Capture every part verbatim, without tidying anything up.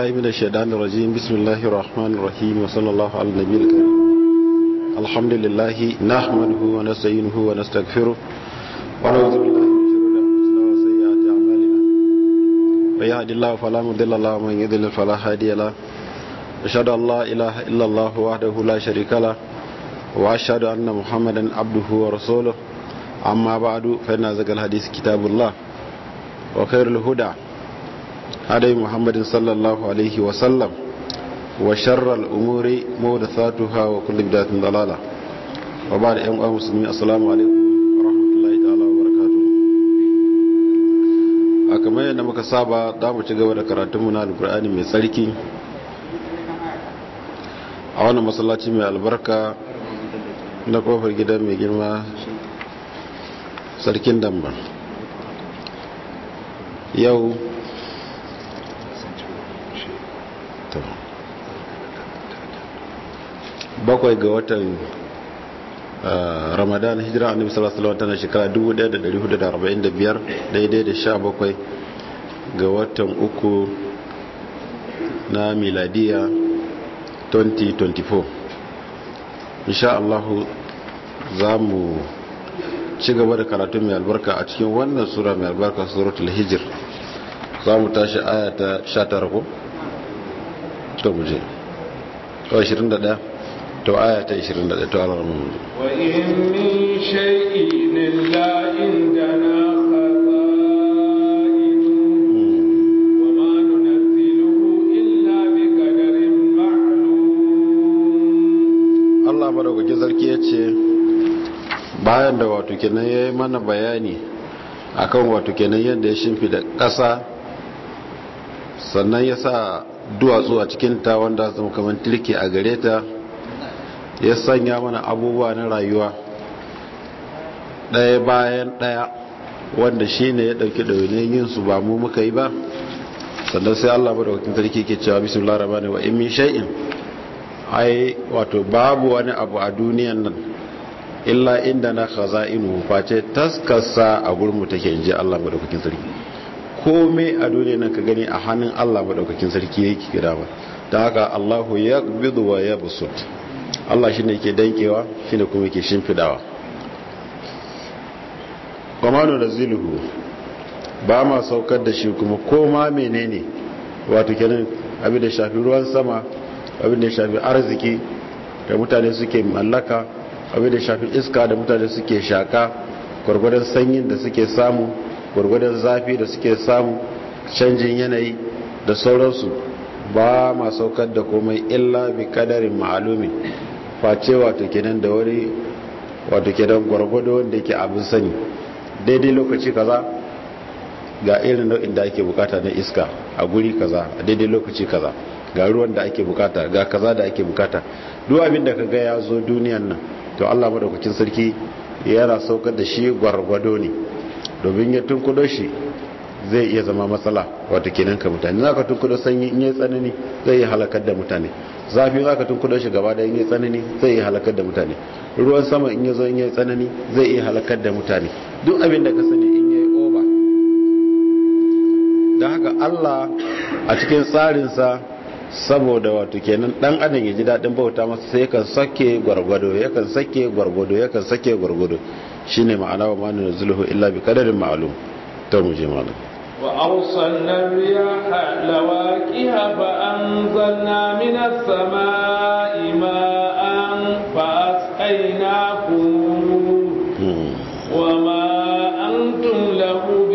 بالله من الشيطان الرجيم. بسم الله الرحمن الرحيم، وصلى الله على النبي الكريم. الحمد لله نحمده ونستعينه ونستغفره ونعوذ بالله من شرور انفسنا وسيئات اعمالنا. من يهد الله فلا مضل له ومن يضلل فلا هادي له. أشهد أن لا إله إلا الله وحده لا شريك له، وأشهد أن محمدا عبده ورسوله. أما بعد، فإن أصدق الحديث كتاب الله، وخير الهدى هدي محمد صلى الله عليه وسلم، وشر الأمور محدثاتها وكل بدعة ضلالة. وبعد، أيها المسلمين، السلام عليكم ورحمة الله تعالى وبركاته. كما yadda muka saba, da mu ci gaba da karatunmu na Alƙur'ani mai tsarki a wannan masallaci mai albarka na kofar gidan mai girma sarkin Damba. Yau bakwai ga watan Ramadan, hijira annabi sallallahu alaihi wasallam tana shekara dubu ɗaya da ɗari hudu da arba'in da biyar, daidai da sha bakwai ga watan uku na miladiya dubu biyu da ashirin da hudu. insha Allah za mu ci gaba da karatu mai albarka a cikin wannan sura mai albarka, suratul hijr. za mu tashi aya ta sha tara ko to mu je to ashirin da ɗaya, to aya ta ashirin da ɗaya, to Allah rahmu. wa in min shay'in illa indana khaza'in wa ma nunzilu illa bi qadarin ma'lum. Allah madaukakin sarki yace, bayan da wato kenan yayi mana bayani akan wato kenan yadda ya shimfida ƙasa, sannan ya sa duwatsu a cikin ta wanda zama kamar tilke a gare ta, ya sanya mana abubuwa na rayuwa ɗaya bayan ɗaya wanda shi ne ya ɗauki ɗaunin yin su, ba mu muka yi ba. sannan sai Allah madaukakin sarki ke cewa bismillahir rahmanir rahim, wa in min shay'in, ai wato babu wani abu a duniyan nan illa inda na khaza'inu, face taskarsa a gurmu take, inji Allah madaukakin sarki. komai a duniyan nan ka gani a hannun Allah madaukakin sarki yake gida ba. don haka Allahu yaqbidu wa yabsut, Allah shine yake dankewa, shine kuma yake shimfidawa. kwamano da ziluhu, ba ma saukar da shi kuma koma menene, wato kenan abin da shafi ruwan sama, abin da shafi arziki da mutane suke mallaka, abin da shafi iska da mutane suke shaka, gwargwadon sanyin da suke samu, gwargwadon zafi da suke samu, canjin yanayi da sauransu, ba ma saukar da komai illa bi kadarin ma'alumi, face wato kenan da wani wato kenan gwargwado wanda yake abin sani. daidai lokaci kaza ga irin nau'in da ake bukata na iska a guri kaza, a daidai lokaci kaza ga ruwan da ake bukata, ga kaza da ake bukata. duk abin da kaga ya zo duniyan nan, to Allah madaukakin sarki yana saukar da shi gwargwado ne, domin ya tunkudo shi zai iya zama matsala wato kenan ka mutane. zaka tunkudo sanyi in yayi tsanani zai iya halakar da mutane, zafi zaka tunkudo shi gaba da in yayi tsanani zai iya halakar da mutane, ruwan sama in yazo in yayi tsanani zai iya halakar da mutane. duk abin da ka sani in yayi oba. dan haka Allah a cikin tsarin sa, saboda wato kenan dan adam ya ji dadin bauta masa, sai yakan sake gwargwado, yakan sake gwargwado, yakan sake gwargwado. shine ma'ana wa manu zulhu illa bi qadarin ma'lum. to mu je malam. wa arsalna riyaha lawaqiha fa anzalna minas samaa'i ma'an fa asqaynakum wa ma antum lahu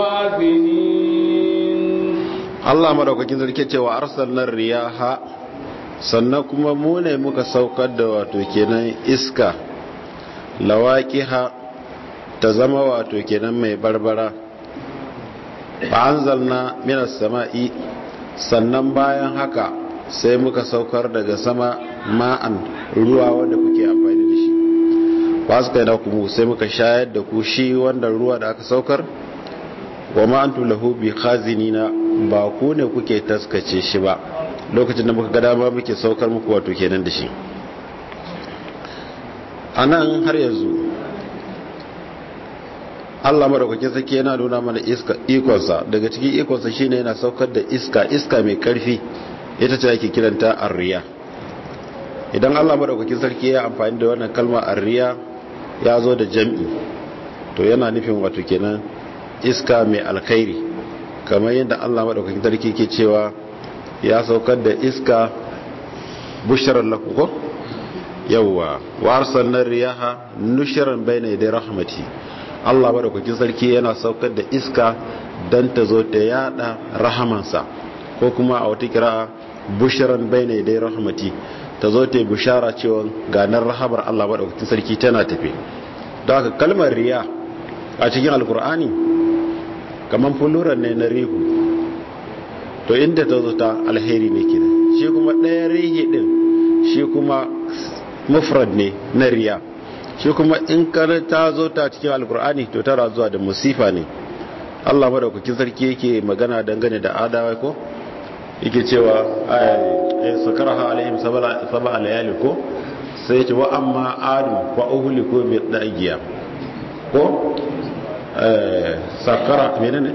biqadinin. Allah madaukakin sarki cewa arsalna riyaha, sannan kuma mu ne muka saukar da wato kenan iska, lawaqiha ta zama wato kenan mai barbara. fa anzalna minas sama'i, sannan bayan haka sai muka saukar daga sama ma'an, ruwa wanda kuke amfani da shi. ba su kai na kuma sai muka shayar da ku shi wanda ruwa da aka saukar. wa ma antum lahu bi khazinina, ba ku ne kuke taskace shi ba, lokacin da muka ga dama muke saukar muku wato kenan da shi. anan har yanzu Allah madaukakin sarki yana nuna mana iska ikonsa. daga cikin ikonsa shine yana saukar da iska iska mai karfi ita ce ake kiranta arriya. Idan Allah madaukakin sarki ya amfani da wannan kalma arriya ya zo da jam'i, to yana nufin wato kenan iska mai alkhairi, kamar yadda Allah madaukakin sarki ke cewa ya saukar da iska bushran lakum ko yawwa wa arsalna riyaha nushran bayna yaday rahmati. Allah madaukakin sarki yana saukar da iska dan ta zo ta yada rahamansa, ko kuma a wata kira bushran bayna yaday rahmati, ta zo ta bushara cewa ganar rahamar Allah madaukakin sarki tana tafe. don haka kalmar riya a cikin alkur'ani kaman fuluran ne na rihu, to inda ta zo ta alheri ne kenan. Shi kuma ɗaya rihi din shi kuma mufrad ne na riya, shi kuma in kana ta zo ta cikin alkur'ani to tana zuwa da musifa ne. Allah madaukakin sarki yake magana dangane da adawa ko yake cewa ay sakaraha alaihim sab'a sab'a layali ko sai ce wa amma adu wa uhliku bi dagiya ko eh sakara menene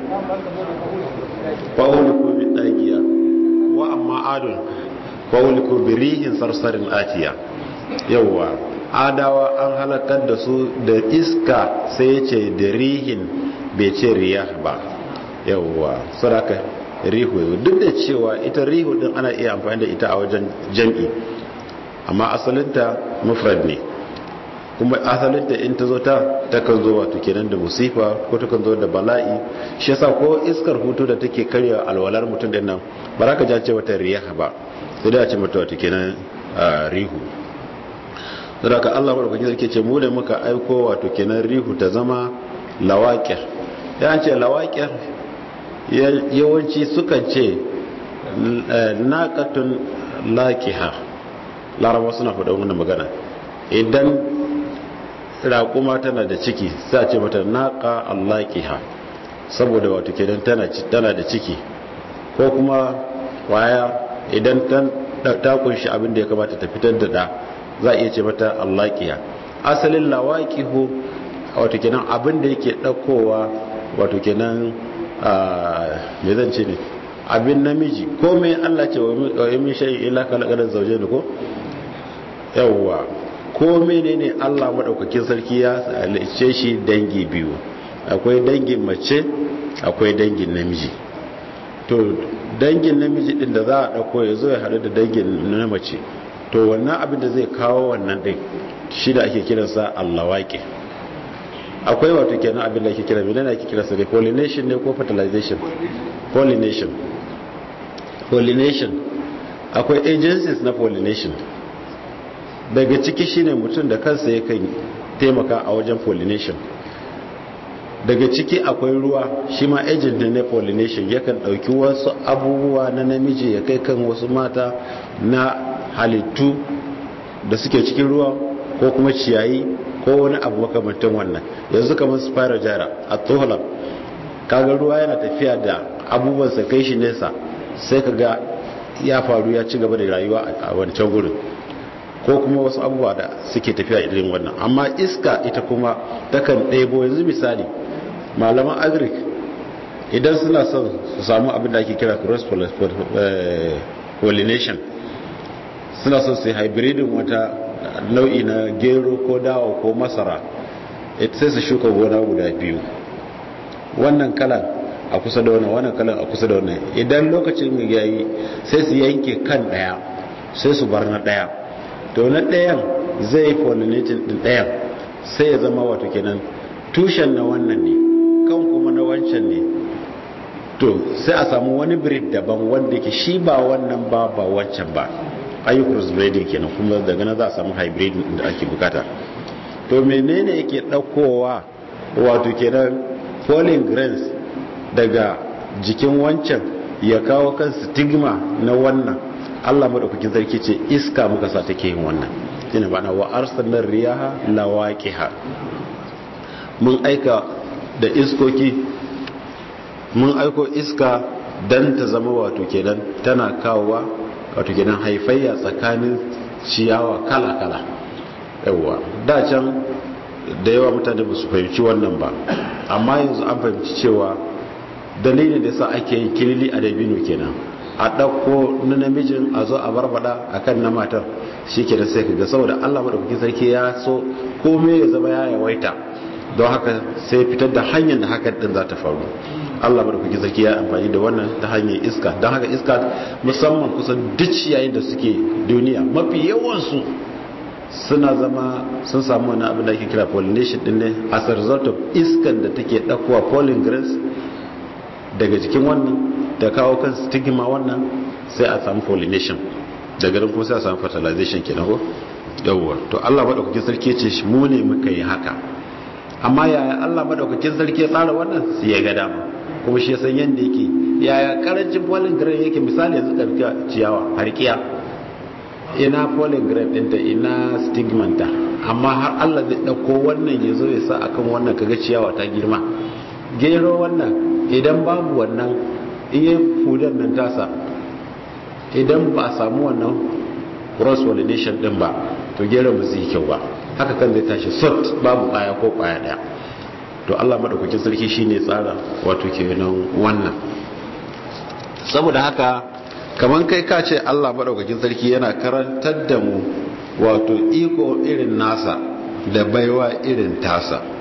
wa uhliku bi dagiya wa amma adu wa uhliku bi rihin sarsarin atiya. yawa adawa an halakar da su da iska sai ce da rihin bai ce riyah ba. yawa saraka rihu, duk da cewa ita rihu din ana iya amfani da ita a wajen jam'i, amma asalinta mufrad ne. kuma asalinta in ta zo ta takan zo wato kenan da musifa ko takan zo da bala'i. shi yasa ko iskar hutu da take karya alwalar mutum din nan ba za ka ja ce wata riyah ba, sai da a ce mata wato kenan rihu. saboda ka Allah barkake sarki ce mu da muka aiko wato kenan rihu ta zama lawaqir. ya ce lawaqir yawanci sukan ce naqatun laqiha, larabawa suna faɗa wannan magana. idan raƙuma tana da ciki sai a ce mata naqa allaqiha, saboda wato kenan tana tana da ciki. ko kuma waya idan ta kunshi abin da ya kamata ta fitar da da, za a iya ce mata allaqiha. asalin lawaqihu wato kenan abin da yake daukowa wato kenan me zan ce ne abin namiji ko mai Allah ce wa min shay'in illa khalaqal zawjayn ko yawwa ko menene Allah madaukakin sarki ya halice shi dangi biyu, akwai dangin mace akwai dangin namiji. to dangin namiji din da za a dauko ya zo ya hadu da dangin na mace, to wannan abin da zai kawo wannan din shi da ake kiransa allawaqi. akwai wato kenan abin da ake kira menene ake kira sa ne pollination ne ko fertilization? pollination pollination akwai agencies na pollination. daga ciki shine mutum da kansa yakan taimaka a wajen pollination. daga ciki akwai ruwa, shi ma agent ne na pollination, yakan dauki wasu abubuwa na namiji ya kai kan wasu mata na halittu da suke cikin ruwa ko kuma ciyayi ko wani abu makamantan wannan. yanzu kamar spirogyra a tsohon kaga ruwa yana tafiya da abubuwan sa kai shi nesa, sai kaga ya faru ya ci gaba da rayuwa a wancan gurin, ko kuma wasu abubuwa da suke tafiya irin wannan. amma iska ita kuma takan ɗebo, yanzu misali malaman agric idan suna son su samu abin da ake kira cross pollination, suna son su yi hybridin wata nau'i na gero ko dawa ko masara, sai su shuka gona guda biyu, wannan kalan a kusa da wannan wannan kalan a kusa da wannan. idan lokacin yayi sai su yanke kan daya sai su bar na daya, to na dayan zai pollinating din dayan, sai ya zama wato kenan tushen na wannan ne kan kuma na wancan ne. to sai a samu wani breed daban wanda yake shi ba wannan ba ba wancan ba, ayi crossbreeding kenan, kuma daga nan za a samu hybrid da ake bukata. to menene yake daukowa wato kenan pollen grains daga jikin wancan ya kawo kan stigma na wannan? Allah madaukakin sarki ce iska muka sa take yin wannan. ina bana wa arsalna riyaha lawaqiha, mun aika da iskoki, mun aiko iska dan ta zama wato kenan tana kawowa wato kenan haifayya tsakanin ciyawa kala-kala. yawa da can da yawa mutane ba su fahimci wannan ba, amma yanzu an fahimci cewa dalilin da sa ake yin kilili a dabino kenan. a ɗauko na namijin a zo a barbada a kan na matar shi ke da sai ka ga saboda Allah maɗaukakin sarki ya so komai ya zama ya yawaita don haka sai fitar da hanyar da hakan ɗin za ta faru. Allah maɗaukakin sarki ya amfani da wannan ta hanyar iska, don haka iska musamman kusan duk ciyayin da suke duniya mafi yawansu suna zama sun samu wani abin da ake kira pollination ɗin ne as a result of iskan da take ɗaukowa pollen grains daga jikin wannan da kawo kan stigma wannan sai a samu pollination daga nan kuma sai a samu fertilization kenan ko yawwa to Allah madaukakin sarki ce shi mu ne muka yi haka, amma yaya Allah madaukakin sarki ya tsara wannan sai ya ga dama kuma shi ya san yanda yake yaya karancin pollen grain yake. Misali yanzu karka ciyawa harkiya ina pollen grain ɗinta ina stigmanta, amma har Allah zai ɗauko wannan ya zo ya sa akan wannan kaga ciyawa ta girma. Gero wannan idan babu wannan iya fudan nan tasa idan ba a samu wannan cross pollination din ba to gero ba zai kyau ba, haka kan zai tashi sot babu kwaya ko kwaya daya. To Allah madaukakin sarki shine tsara wato kenan wannan. Saboda haka kaman kai ka ce Allah madaukakin sarki yana karantar da mu wato iko irin nasa da baiwa irin tasa.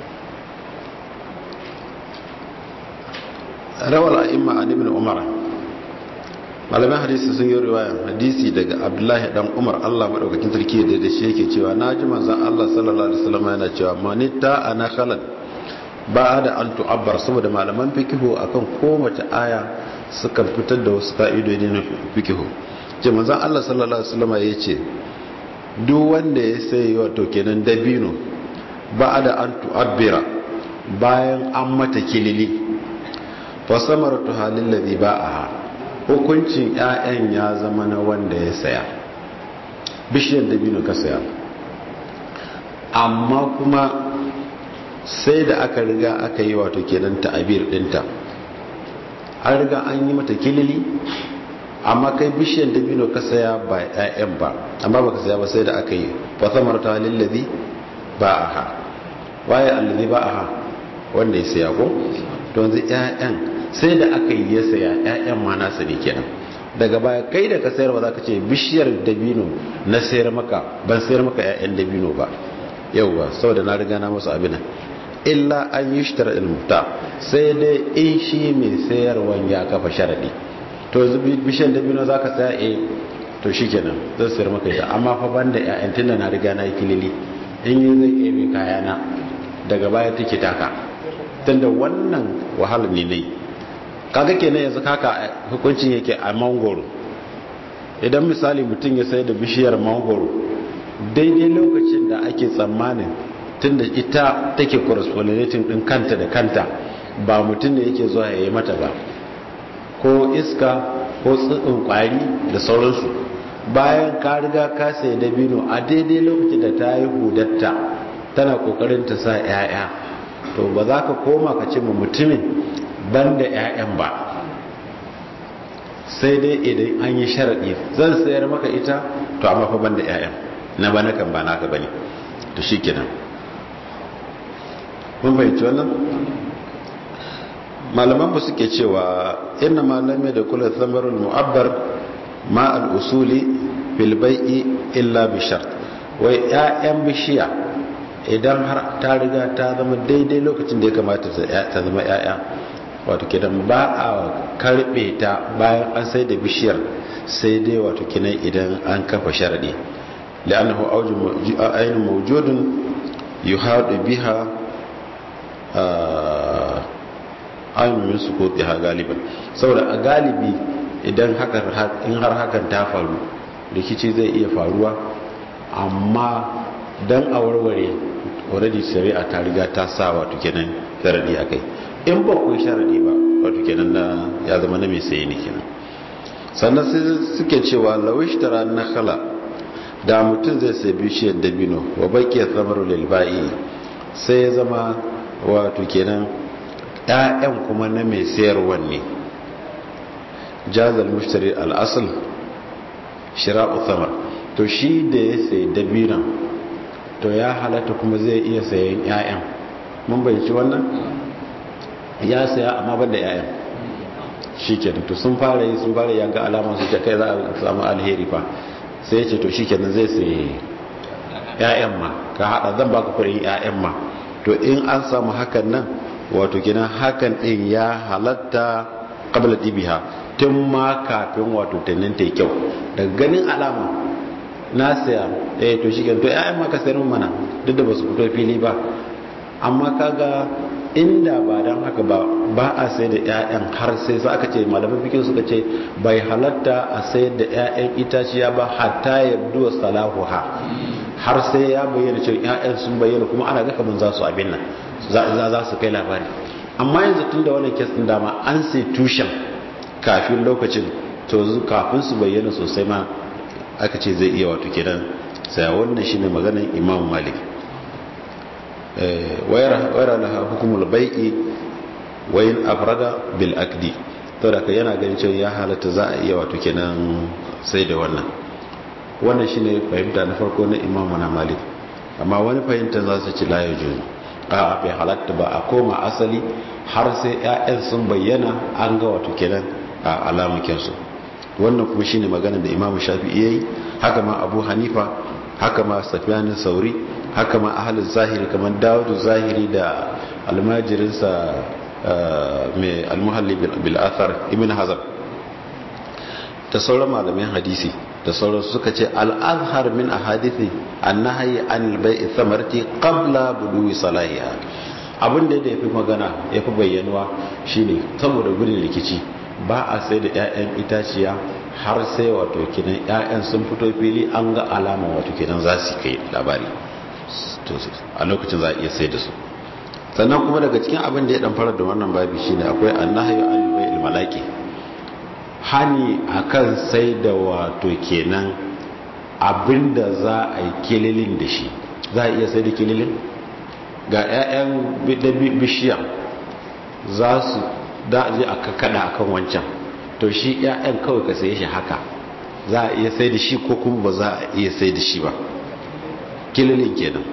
rawar a'imma an ibn umar, malaman hadisi sun yi riwaya hadisi daga abdullahi dan umar Allah madaukakin sarki da da shi yake cewa naji manzon Allah sallallahu alaihi wasallam yana cewa manitta ana khalan ba'da an tu'abbar, saboda malaman fikihu akan kowace aya suka fitar da wasu ka'idodi na fikihu. ce manzon Allah sallallahu alaihi wasallam yace duk wanda ya sai wato kenan dabino ba'da an tu'abbira, bayan an mata kilili, fasamaratu halin ladhi ba'aha, hukuncin ƴaƴan ya zama na wanda ya saya. Bishiyar dabino ka saya, amma kuma sai da aka riga aka yi wato kenan ta'abir dinta, an riga an yi mata kilili, amma kai bishiyar dabino ka saya ba ƴaƴan ba, amma baka saya ba sai da aka yi fasamaratu halin ladhi ba'aha. Waye alladhi ba'aha? Wanda ya saya ko? To yanzu ƴaƴan sai da aka yi ya saya, ƴaƴan ma nasa ne kenan. Daga baya kai da ka sayar ba za ka ce bishiyar dabino na sayar maka, ban sayar maka ƴaƴan dabino ba, yauwa saboda na riga na masu abin. Illa an yi shi tara ilmuta, sai dai in shi mai sayarwan ya kafa sharadi. To yanzu bishiyar dabino za ka saya, eh to shi kenan zan sayar maka ita, amma fa ban da ƴaƴan tunda na riga na yi kilili, in yi zai ebe kayana daga baya take taka, tunda wannan wahala ne ne. Kaga kenan yanzu kaka hukuncin yake a mangoro. Idan misali mutum ya sayar da bishiyar mangoro daidai lokacin da ake tsammanin, tunda ita take corresponding din kanta da kanta, ba mutum ne yake zuwa ya yi mata ba, ko iska ko tsitsin kwari da sauransu. Bayan ka riga ka sayi dabino a daidai lokacin da ta yi hudatta tana kokarin ta sa 'ya'ya, to ba za ka koma ka ce ma mutumin ban da 'ya'yan ba, sai dai idan an yi sharaɗi zan sayar maka ita, to amma fa ban da 'ya'yan na ba na kan ba naka bane, to shi kenan. mun fahimci wannan? malaman ba suke cewa inna malame da kula samarul mu'abbar ma al-usuli fil bai'i illa bi shart, wai 'ya'yan bishiya idan har ta riga ta zama daidai lokacin da ya kamata ta zama 'ya'ya, wato kidan ba a karbe ta bayan an sai da bishiyar, sai dai wato kinan idan an kafa sharadi, la'annahu ainu mawjudun yuhadu biha ainihin su ko tsiha galiban. Saboda a galibi idan in har hakan ta faru rikici zai iya faruwa, amma don a warware already shari'a ta riga ta sa wato kenan sharadi akai. In ba ku sharadi ba wato kenan na ya zama na mai saye ne kenan. Sannan sai suke cewa lawish tara nakhala, da mutum zai sai bishiyar dabino wa baqiya thamaru lil ba'i, sai ya zama wato kenan ƴaƴan kuma na mai sayarwa ne, jazal mushtari al-asl shira'u thamar, to shi da ya sayi dabinon to ya halatta kuma zai iya sayan ƴaƴan. mun bayyana wannan, ya saya amma ban da ƴaƴan, shikenan to sun fara yi sun fara yanga alaman su ce kai za a samu alheri fa sai ya ce to shikenan zai sai ƴaƴan ma ka hada zan baka kuɗin ƴaƴan ma to in an samu hakan nan wato kenan hakan din ya halatta qabla dibiha tun ma kafin wato tannin ta kyau daga ganin alama na saya eh to shikenan to ƴaƴan ma ka sayar mun mana duk da basu fito fili ba amma kaga inda ba dan haka ba ba a sayar da ƴaƴan har sai sai aka ce malaman fikin suka ce bai halatta a sayar da ƴaƴan itaciya ba hatta yabdu salahuha har sai ya bayyana cewa ƴaƴan sun bayyana kuma ana ga kaman za su abin nan za za su kai labari amma yanzu tunda wannan kes din dama an sai tushen kafin lokacin to kafin su bayyana sosai ma aka ce zai iya wato kenan sai wannan shine maganar Imam Malik eh wayar wayar laha hukumul bai'i wa in afrada bil aqdi to da kai yana ganin cewa ya halatta za a iya wato kenan sai da wannan wannan shine fahimta na farko na Imam Malik amma wani fahimta za su ci la yajuzu a bai halatta ba a koma asali har sai ƴaƴan sun bayyana an ga wato kenan a alamukin su wannan kuma shine magana da Imam Shafi'i yayi haka ma Abu Hanifa haka ma Sufyan Sauri haka ma ahlul zahiri kamar Dawud Zahiri da almajirin sa mai al-Muhalli bil Athar Ibn Hazm da sauran malamin hadisi da sauran suka ce al-azhar min ahadithi an-nahyi an al-bai'i thamarati qabla buduwi salahiha abin da yafi magana yafi bayyanuwa shine saboda gudun rikici ba a sai da ƴaƴan itaciya har sai wato kinan ƴaƴan sun fito fili an ga alama wato kinan za su kai labari to a lokacin za a iya sai da su sannan kuma daga cikin abin da ya dan fara da wannan babi shine akwai an-nahyu an al-bai'il malaki hani akan sai da wato kenan abinda za a yi kililin da shi za a iya sai da kililin ga 'ya'yan bishiya za su da je a kakada akan wancan to shi 'ya'yan kawai ka saye shi haka za a iya sai da shi ko kuma ba za a iya sai da shi ba kililin kenan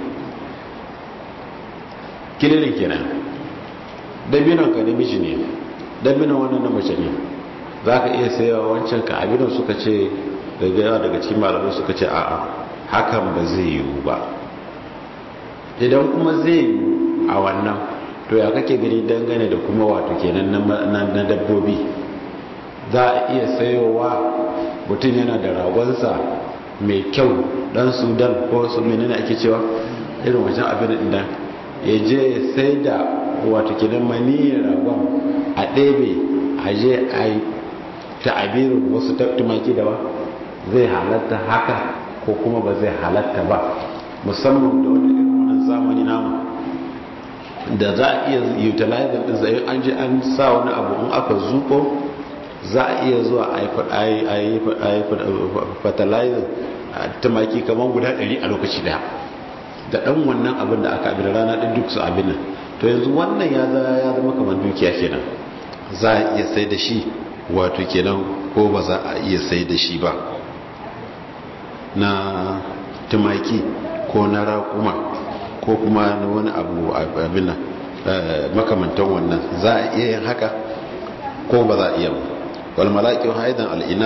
kililin kenan dabinon ka namiji ne dabinon wannan na mace ne za ka iya sayawa wancan ka abinan suka ce daga yawa daga cikin malamai suka ce a'a hakan ba zai yiwu ba idan kuma zai yiwu a wannan to ya kake gani dangane da kuma wato kenan na dabbobi za a iya sayowa mutum yana da ragonsa mai kyau dan sudan ko su menene ake cewa irin wajen abin da ya je ya sai da wato kenan maniyyar ragon a ɗebe a je a yi ta'abirin wasu tumaki da ba zai halatta haka ko kuma ba zai halatta ba musamman da wani irin wannan zamani namu da za a iya utilizing din zai an je an sa wani abu in aka zuko za a iya zuwa a yi fertilizer tumaki kamar guda ɗari a lokaci daya da ɗan wannan abin da aka abin rana ɗin duk su abin nan to yanzu wannan ya zama kamar dukiya kenan za a iya sai da shi wato kenan ko ba za a iya sai da shi ba na tumaki ko na raƙuma ko kuma na wani abu abin nan makamantan wannan za a iya yin haka ko ba za a iya wal malaki haidan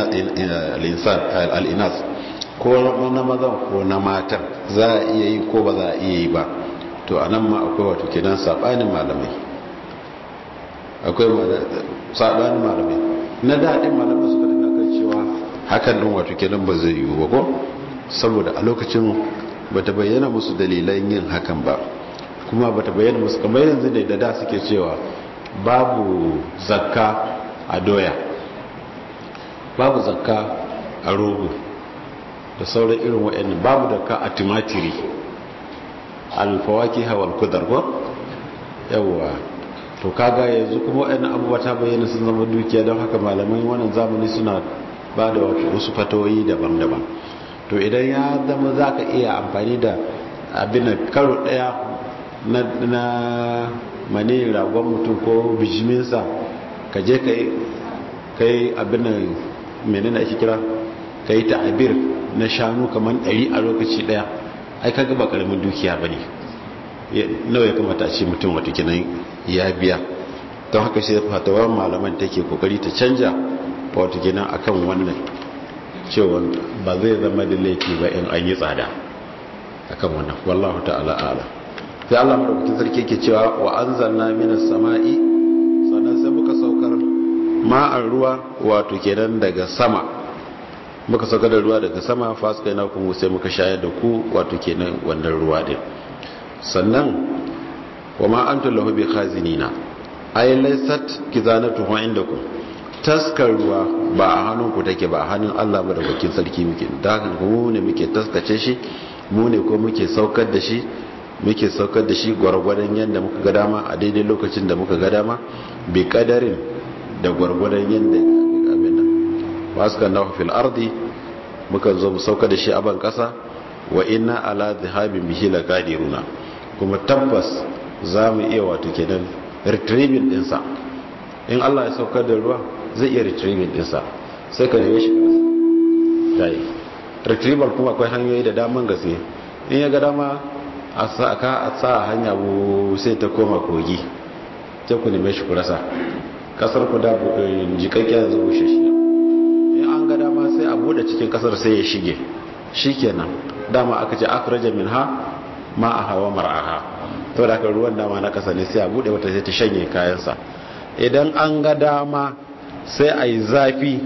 al-inas ko na mazan ko na matan za a iya yi ko ba za a iya yi ba to anan ma akwai wato kenan sabanin malamai akwai sabanin malamai na daɗin malamai suka tafi akan cewa hakan din wato kenan ba zai yiwu ba ko saboda a lokacin bata bayyana musu dalilan yin hakan ba kuma bata bayyana musu kamar yanzu ne da da suke cewa babu zakka a doya babu zakka a rogo da sauran irin waɗannan babu zakka a tumatiri alfawaki hawal kudar ko yawwa to kaga yanzu kuma waɗannan abubuwa ta bayyana sun zama dukiya don haka malamai wannan zamani suna ba da wasu fatawoyi daban-daban to idan ya zama za ka iya amfani da abin karo ɗaya na mani ragon mutum ko bijiminsa ka je ka yi abin menene ake kira ka yi ta'abir na shanu kamar ɗari a lokaci ɗaya ai ka gaba ƙaramin dukiya ba ne nawa ya kamata a ce mutum wata kinan ya biya don haka sai fatawar malaman take kokari ta canja wato kenan akan wannan cewa ba zai zama da laifi ba in an yi tsada akan wannan wallahu ta'ala ala sai Allah madaukakin sarki yake cewa wa anzalna minas sama'i sannan sai muka saukar ma'an ruwa wato kenan daga sama muka saukar da ruwa daga sama fasqaina kuma sai muka shayar da ku wato kenan wannan ruwa din sannan wa ma antum lahu bi khazinina ay laysat kizanatuhu indakum taskar ruwa ba a hannunku take ba a hannun Allah madaukakin sarki muke da haka mu ne muke taskace shi mu ne ko muke saukar da shi muke saukar da shi gwargwadon yadda muka ga dama a daidai lokacin da muka ga dama bi kadarin da gwargwadon yadda abin nan waska nahu fil ardi muka zo mu saukar da shi a ban kasa wa inna ala dhahabin bihi laqadiruna kuma tabbas za mu iya wato kenan retrieving dinsa in Allah ya saukar da ruwa zai iya retrieving dinsa sai ka neme shi dai retrieval kuma akwai hanyoyi da daman gaske in ya ga dama a sa ka a sa hanya bu sai ta koma kogi sai ku neme shi ku rasa kasar ku da jikakken yanzu bushe shi in an ga dama sai a bude cikin kasar sai ya shige shikenan dama aka ce akhraja minha ma'aha wa mar'aha to da ka ruwan dama na kasa ne sai a bude wata sai ta shanye kayansa idan an ga dama sai a yi zafi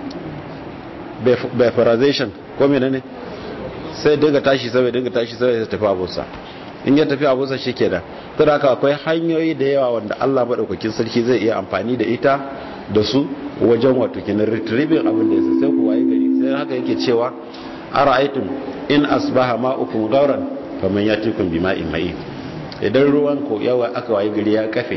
vaporization ko mene ne sai dinga tashi sai dinga tashi sai ya tafi abunsa in ya tafi abunsa shikenan to da ka akwai hanyoyi da yawa wanda Allah madaukakin sarki zai iya amfani da ita da su wajen wato kinan retrieving abin da yasa sai ku waye gari sai haka yake cewa ara'aytum in asbaha ma'ukum gauran faman yatikum bima'in ma'in idan ruwan ko yawa aka waye gari ya kafe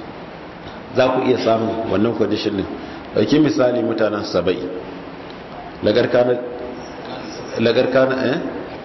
za ku iya samun wannan condition din dauki misali mutanen saba'i lagarkana lagarkana eh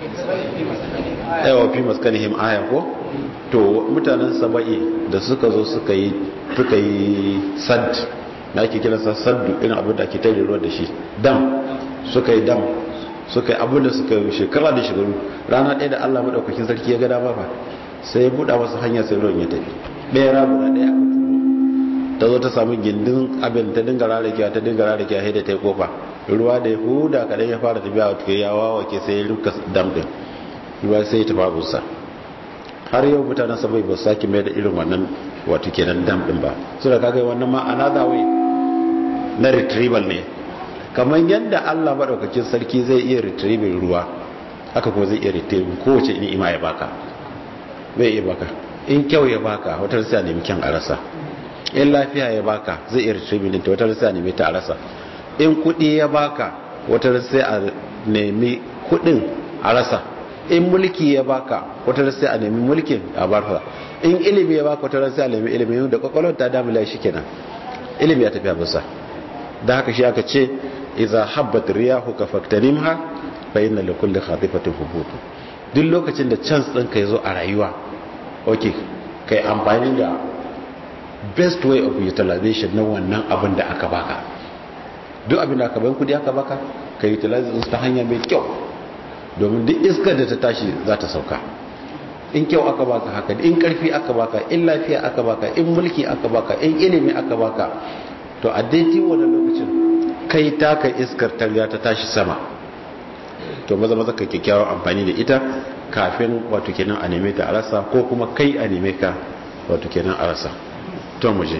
yawa fi maskanihim aya ko to mutanen saba'i da suka zo suka yi suka yi sad na ake kiransa saddu irin abin da ake tare ruwa da shi dam suka yi dam suka yi abin da suka yi shekara da shekaru rana ɗaya da Allah madaukakin sarki ya ga dama ba sai ya buɗa masa hanya sai ruwan ya tafi ɗaya rabu na ɗaya ta zo ta samu gindin abin ta dinga rarrakiya ta dinga rarrakiya sai da ta yi kofa ruwa da ya huda kaɗan ya fara tafiya a tukai ya wawake sai ya ruka dam ɗin ruwa sai ya tafi abusa har yau mutanen sabai ba su sake mai da irin wannan wato kenan dam ɗin ba su da kaga wannan ma another way na retrieval ne kamar yadda Allah maɗaukakin sarki zai iya retrieving ruwa haka kuma zai iya retrieving kowace ni'ima ya baka zai iya baka in kyau ya baka wata sai a nemi kyan a rasa in lafiya ya baka zai iya retrieving din ta wata sai a nemi ta a rasa in kuɗi ya baka wata sai a nemi kuɗin a rasa in mulki ya baka wata sai a nemi mulkin a barfa in ilimi ya baka wata sai a nemi ilimi da kwakwalwar ta damula shi kenan ilimi ya tafiya bisa da haka shi aka ce idza habbat riyahu ka faktanimha fa inna li kulli khatifatin hubut duk lokacin da chance din ka yazo a rayuwa okay kai amfani da best way of utilization na wannan abin da aka baka duk abin da aka bayan kudi aka baka kai utilize ta hanya mai kyau domin duk iskar da ta tashi za ta sauka in kyau aka baka haka in karfi aka baka in lafiya aka baka in mulki aka baka in ilimi aka baka to a daidai wannan lokacin kai taka iskar targa ta tashi sama to maza maza ka kyakkyawan amfani da ita kafin wato kenan a neme ta a rasa ko kuma kai a neme ka wato kenan a rasa to mu je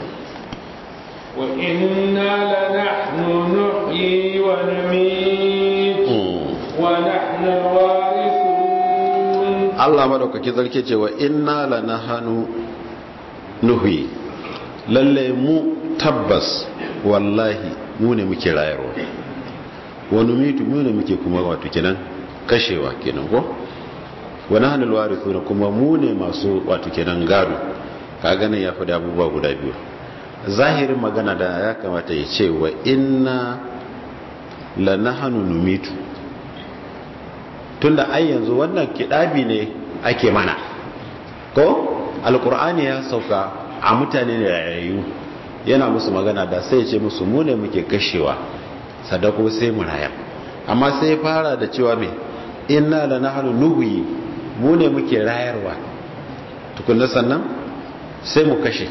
wa inna lanahnu nuhyi wa numiit wa nahnu al-warithun Allah madaukaki zarke cewa inna lanahnu nuhyi lalle mu tabbas wallahi mu ne muke rayarwa wani mitu mu ne muke kuma wato kenan kashewa kenan ko wani hannun warisu na kuma mu ne masu wato kenan gado ka ganin ya faɗi abubuwa guda biyu zahirin magana da ya kamata ya ce wa inna lanahanu numitu tunda ai yanzu wannan kidabi ne ake mana ko alkur'ani ya sauka a mutane da yayu yana musu magana da sai ya ce musu mu ne muke kashewa sadako sai mu raya amma sai fara da cewa me inna lanahnu nuhyi mu ne muke rayarwa tukunna sannan sai mu kashe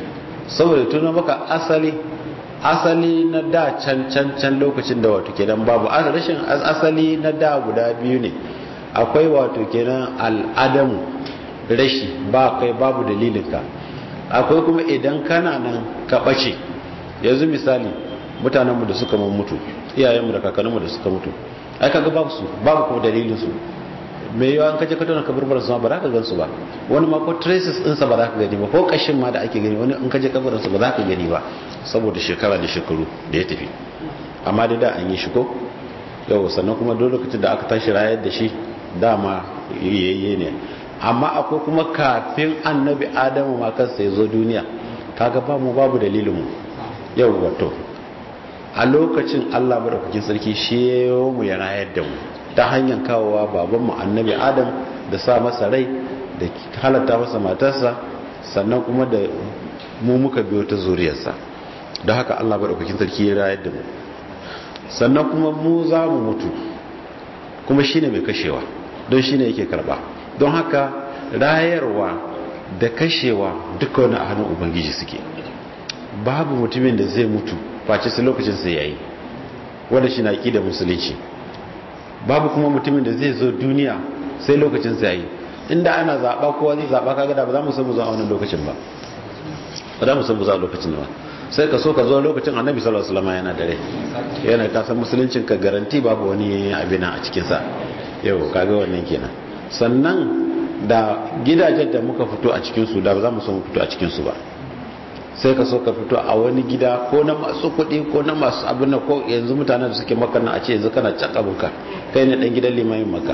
saboda tuna maka asali asali na da can can can lokacin da wato kenan babu rashin asali na da guda biyu ne. Akwai wato kenan al'adamu, rashi ba kai babu dalilinka. Akwai kuma idan kana nan ka bace. Yanzu misali mutanenmu da suka mutu, iyayenmu da kakanninmu da suka mutu, ai kaga babu su, babu kuma dalilin su. Me yawa an kaje ka tona kaburburan su ba za ka gansu ba, wani ma ko traces ɗinsa ba za ka gani ba, ko kashin ma da ake gani wani in kaje kaburburan su ba za ka gani ba, saboda shekara da shekaru da ya tafi. Amma dai da an yi shi ko yau, sannan kuma duk lokacin da aka tashi rayar da shi dama yayye ne. Amma akwai kuma kafin annabi Adamu ma kansa ya zo duniya, kaga ba mu babu dalilin mu. Yau wato a lokacin Allah madaukakin sarki shi yayo mu ya rayar da mu ta hanyar kawowa babanmu annabi Adam da sa masa rai da halatta masa matarsa, sannan kuma da mu muka biyo ta zuriyarsa. Da haka Allah madaukakin sarki ya rayar da mu, sannan kuma mu za mu mutu, kuma shine mai kashewa, don shine yake karba. Don haka rayarwa da kashewa duka wani a hannun ubangiji suke. Babu mutumin da zai mutu face sai lokacin sa yayi, wanda shi na aqidar musulunci. Babu kuma mutumin da zai zo duniya sai lokacin sa yayi. Inda ana zaba kowa zai zaba, kaga da ba za mu san mu zo a wannan lokacin ba, ba za mu san mu zo a lokacin ba. Sai ka so ka zo lokacin annabi sallallahu alaihi wasallam yana dare, yana ka san musuluncin ka garanti babu wani abin a cikin sa. Yau kaga wannan kenan. Sannan da gidajen da muka fito a cikin su da ba za mu san mu fito a cikin su ba. Sai ka so ka fito a wani gida ko na masu kuɗi ko na masu abin da, ko yanzu mutanen da suke maka na a ce yanzu kana can abinka kai ne dan gidan limamin maka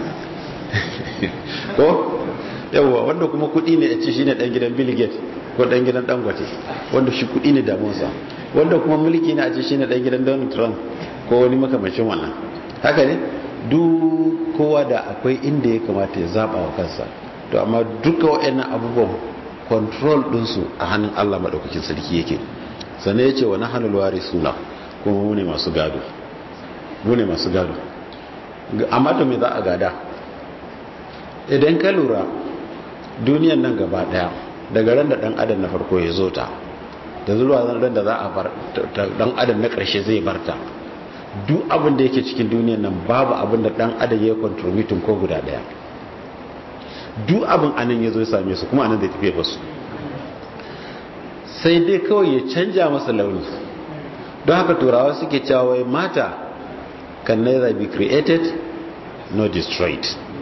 ko yawa, wanda kuma kuɗi ne a ce shi ne dan gidan Bill Gates ko dan gidan Dangote, wanda shi kuɗi ne damuwarsa. Wanda kuma mulki ne a ce shi ne dan gidan Donald Trump ko wani makamacin wannan. Haka ne, duk kowa da akwai inda ya kamata ya zaba wa kansa. To amma duka waɗannan abubuwan control ɗinsu a hannun Allah maɗaukakin sarki yake. Sannan ya ce wa na hannun wari suna, kuma mu ne masu gado, mu ne masu gado. Amma da me za a gada? Idan ka lura duniyan nan gaba ɗaya, daga ran da ɗan adam na farko ya zo ta, da zuwa ran da za a bar ɗan adam na ƙarshe zai barta, duk abin da yake cikin duniyan nan babu abin da ɗan adam ya contributing ko guda ɗaya. Duk abin anan ya zo ya same su, kuma anan zai tafiye basu, sai dai kawai ya canja masa launi. Don haka turawa suke cewa mata can neither be created nor destroyed.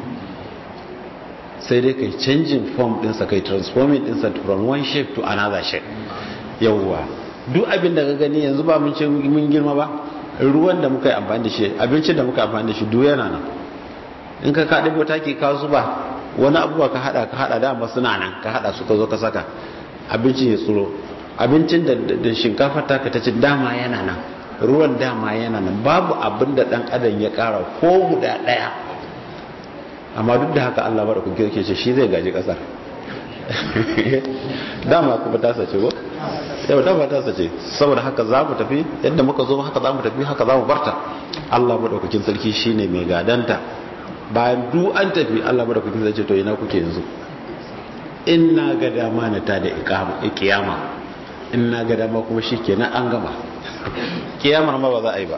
Sai dai kai changing form ɗinsa, kai transforming ɗinsa from one shape to another shape. Yawwa, duk abin da ka gani yanzu ba mun ce mun girma ba, ruwan da muka yi amfani da shi, abincin da muka yi amfani da shi duk yana nan. In ka kaɗe botaki ka zuba wani abubuwa ka hada ka hada dama suna nan, ka hada su ka zo ka saka abincin ya tsoro. Abincin da, da shinkafa ta ka ta ci dama yana nan, ruwan dama yana nan, babu abin da dan adam ya kara ko guda daya. Amma duk da haka Allah bada kuke yake ce shi zai gaji kasar. Dama kuma ta sace ko yau dama ta sace, saboda haka za mu tafi yadda muka zo, haka za mu tafi, haka za mu barta. Allah madaukakin sarki shine mai gadanta. Bayan duk an tafi, Allah madaukakin zai ce to ina kuke yanzu? In na ga dama na ta da kiyama, in na ga dama kuma shikenan an gama. Kiyamar ma ba za a yi ba.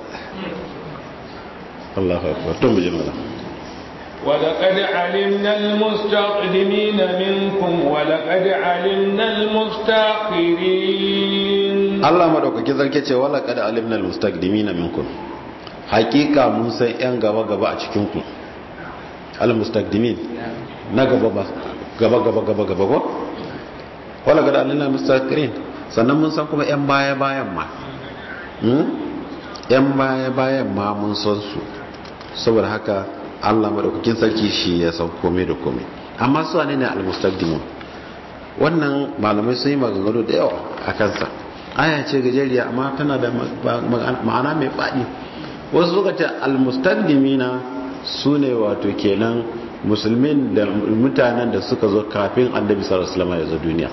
Allahu akbar. To mu je mana. ولقد علمنا المستقدمين منكم ولقد علمنا المستأخرين. الله madaukakin sarki ce walaqad alimna almustaqdimina minkum. Hakika mun san yan gaba gaba a cikin ku. Al-mustaqdimin na gaba ba gaba gaba gaba gaba ko wala ga alina mustaqirin. Sannan mun san kuma yan baya bayan ma hmm yan baya bayan ma mun san su. Saboda haka Allah madaukakin sarki shi ya san komai da komai. Amma su ne ne al-mustaqdimun, wannan malamai sun yi maganganu da yawa a kansa. Aya ce gajeriya amma tana da ma'ana mai faɗi. Wasu suka ce al-mustaqdimina su ne wato kenan musulmin da mutanen da suka zo kafin annabi sallallahu alaihi wasallam ya zo duniya.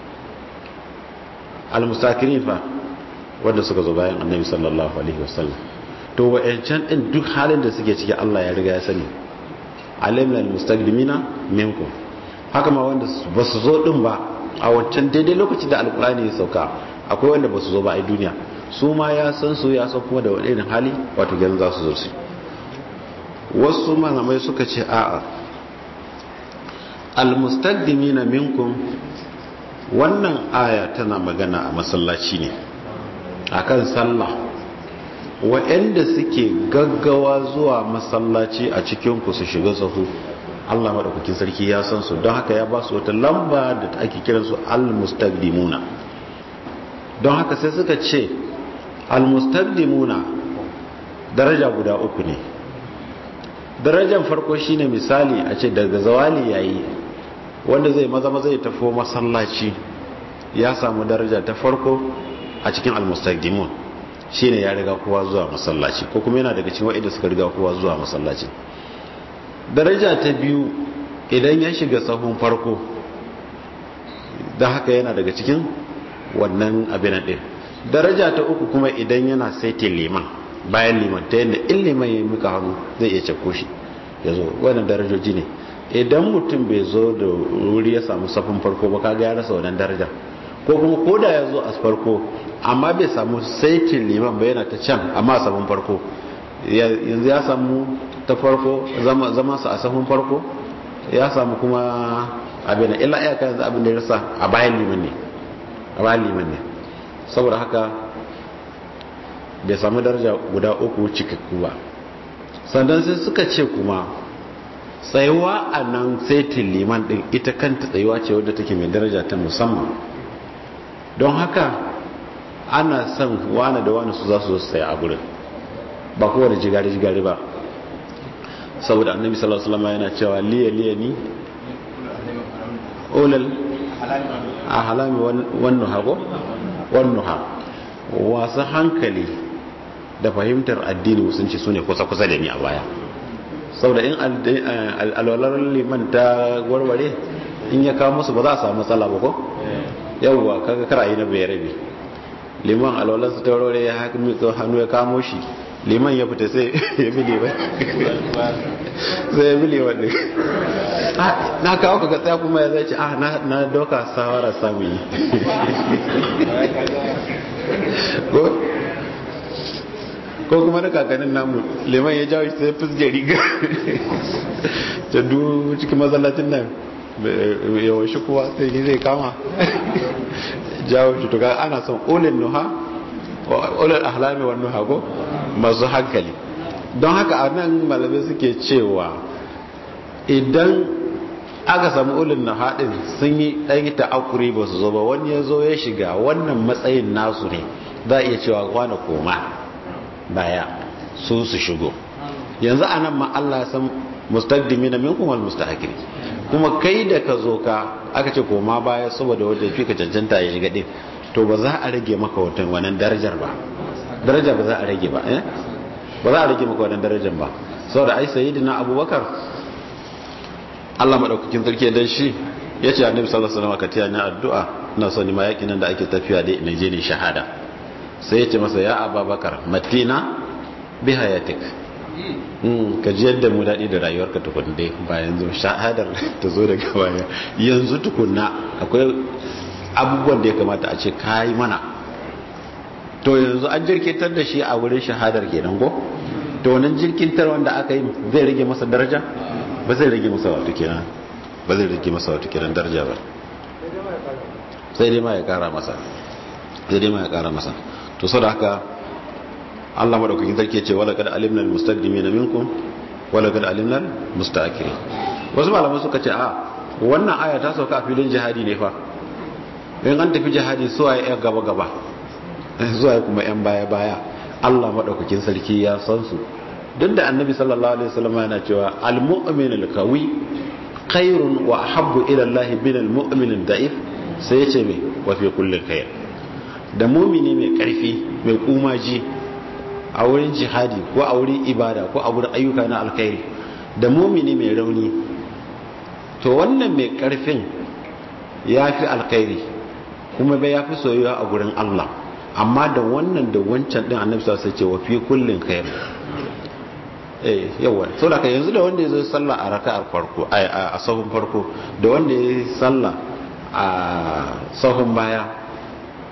Al-mustaqirin fa wanda suka zo bayan annabi sallallahu alaihi wasallam. To wa'ancan din duk halin da suke ciki Allah ya riga ya sani. Alimna al-mustaqdimina minkum. Haka ma wanda ba su zo din ba a wancan daidai lokacin da alkurani ya sauka, akwai wanda ba su zo ba a duniya su ma ya san su ya san kuma da wani irin hali wato ganin za su zo su wasu malamai suka ce a'a almustaqdimina minkum wannan aya tana magana a masallaci ne akan sallah waɗanda suke gaggawa zuwa masallaci a cikin ku su shiga sahu Allah madaukakin sarki ya san su don haka ya ba su wata lamba da ake kiransu almustaqdimuna don haka sai suka ce almustaqdimuna daraja guda uku ne. Darajar farko shine misali a ce daga zawali yayi wanda zai maza maza ya tafi masallaci ya samu daraja ta farko a cikin almustaqdimun shine ya riga kowa zuwa masallaci ko kuma yana daga cikin wa'ida suka riga kowa zuwa masallaci. Daraja ta biyu idan ya shiga sahun farko da haka yana daga cikin wannan abin din. Daraja ta uku kuma idan yana saiti liman bayan liman ta yadda in liman ya mika hannu zai iya cakko shi ya zo wannan darajoji ne. Idan mutum bai zo da wuri ya samu safin farko ba kaga ya rasa wannan daraja ko kuma koda ya zo a farko amma bai samu saitin liman ba yana ta can amma a safin farko yanzu ya samu ta farko zama sa a safin farko ya samu kuma abin illa iyaka yanzu abin da ya rasa a bayan liman ne a bayan liman ne saboda haka bai samu daraja guda uku cikakku ba. Sannan sai suka ce kuma tsayuwa a nan saitin liman din ita kanta tsayuwa ce wadda take mai daraja ta musamman don haka ana son wane da wane su za su zo tsaye a gurin ba kowa da jigari-jigari ba saboda annabi sallallahu alaihi wasallam yana cewa liya liya ni ulal a halami wannan hago wannan ha wasu hankali da fahimtar addini musulunci su ne kusa-kusa da ni a baya saboda in alwalar liman ta warware in ya kawo musu ba za a samu matsala ba ko yauwa kaga kar a yi na bai rabe liman alwalar su ta warware ya hannu ya kamo shi liman ya fita sai ya bi liman sai ya bi liman ne na kawo ka tsaya kuma ya zai ce ah na doka sawara samu yi ko kuma da kakanin namu liman ya jawo shi sai fusge riga ta du cikin mazallacin nan yawan shi kuwa sai ni zai kama jawo shi tuka ana son olin nuha olin ahlami wa nuha ko masu hankali don haka a nan malamai suke cewa idan aka samu olin nuha din sun yi ɗan ta'akuri ba su zo ba wani ya zo ya shiga wannan matsayin nasu ne za a iya cewa kwana koma baya su su shigo yanzu anan ma Allah ya san mustaqdimina minkum wal mustaakhirin kuma kai da ka zo ka aka ce koma baya saboda wanda yafi ka cancanta ya shiga din to ba za a rage maka watan wannan darajar ba daraja ba za a rage ba eh ba za a rage maka wannan darajar ba saboda ai sayyidina Abubakar Allah madaukakin sarki dan shi yace annabi sallallahu alaihi wasallam ka tiya ni addu'a ina son ni ma yakin nan da ake tafiya dai ina je ni shahada sai ya ce masa ya Abubakar matina bi hayatik ka ji yadda mu daɗi da rayuwarka tukun dai ba yanzu shahadar ta zo daga baya yanzu tukunna akwai abubuwan da ya kamata a ce kayi mana to yanzu an jirkitar da shi a wurin shahadar kenan go to wannan jirkitar wanda aka yi zai rage masa daraja ba zai rage masa wato kenan ba zai rage masa wato kenan daraja ba sai dai ma ya kara masa sai dai ma ya kara masa to saboda haka Allah madaukakin sarki ya ce wala kad alimna almustaqdimina minkum wala kad alimna almustaakhirin wasu malaman suka ce a wannan aya ta sauka a filin jihadi ne fa in an tafi jihadi suwa ya gaba gaba zuwa kuma yan baya baya Allah madaukakin sarki ya san su duk da annabi sallallahu alaihi wasallam yana cewa almu'min alqawi khairun wa ahabbu ila Allah min almu'min ad-da'if sai ya ce me wa fi kulli khair da mu'mini mai karfi mai kumaji a wurin jihadi ko a wurin ibada ko a wurin ayyuka na alkhairi da mu'mini mai rauni to wannan mai karfin yafi alkhairi kuma bai yafi soyayya a gurin Allah amma da wannan da wancan din annabi sallallahu alaihi wasallam sai ce wa fi kullin khair eh yawa so da yanzu da wanda yazo sallah a raka'ar farko a sahun farko da wanda yayi sallah a sahun baya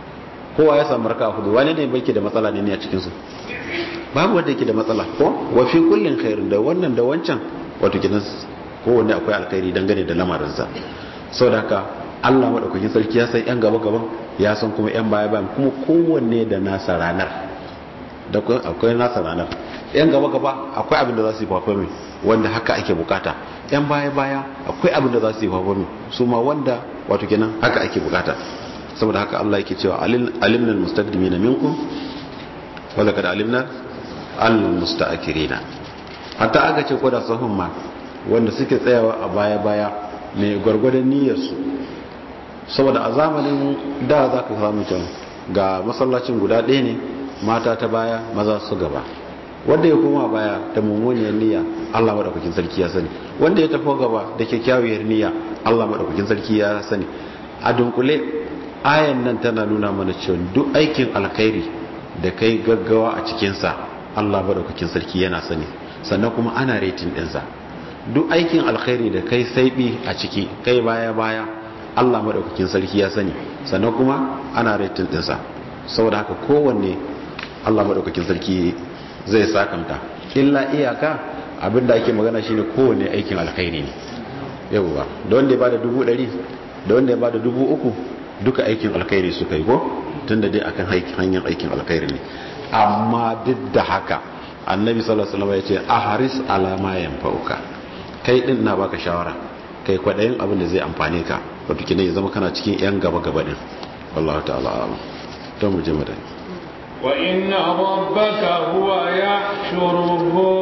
kowa ya samu raka'a hudu wani ne bai ke da matsala ne a cikin su babu wanda yake da matsala ko wa fi kullin khairun da wannan da wancan wato kinan kowanne akwai alkhairi dangane da lamarin sa saboda haka Allah madaukakin sarki ya san yan gaba gaban ya san kuma yan baya bayan kuma kowanne da nasa ranar da akwai nasa ranar yan gaba gaba akwai abin da za su yi perform wanda haka ake bukata yan baya baya akwai abin da za su yi perform su ma wanda wato kenan haka ake bukata saboda haka Allah yake cewa alimnal mustaqdimina minkum wa laqad alimna al musta'khirina hatta aka ce ko da sahun ma wanda suke tsayawa a baya baya ne gwargwadon niyyar su saboda a zamanin da za ka samu can ga masallacin guda ɗaya ne mata ta baya maza su gaba wanda ya koma baya da mummuniyar niyya Allah madaukakin sarki ya sani wanda ya tafi gaba da kyakkyawar niyya Allah madaukakin sarki ya sani a dunkule ayan nan tana nuna mana cewa duk aikin alkhairi da kai gaggawa a cikin sa Allah madaukakin sarki yana sani sannan kuma ana rating din sa duk aikin alkhairi da kai saibi a ciki kai baya baya Allah madaukakin sarki ya sani sannan kuma ana rating din sa saboda haka kowanne Allah madaukakin sarki zai sakanta illa iyaka abinda ake magana shine kowanne aikin alkhairi ne yauwa da wanda ya bada dubu ɗari da wanda ya bada dubu uku duka aikin alkhairi suka yi ko tunda dai akan hanyar aikin alkhairi ne amma duk da haka annabi sallallahu alaihi wasallam ya ce ahris ala ma yanfa'uka kai din na baka shawara kai kwadayin abin da zai amfane ka wato kine ya zama kana cikin yan gaba gaba din wallahi ta'ala a'lam to mu je mu dai wa inna rabbaka huwa yahshuruhum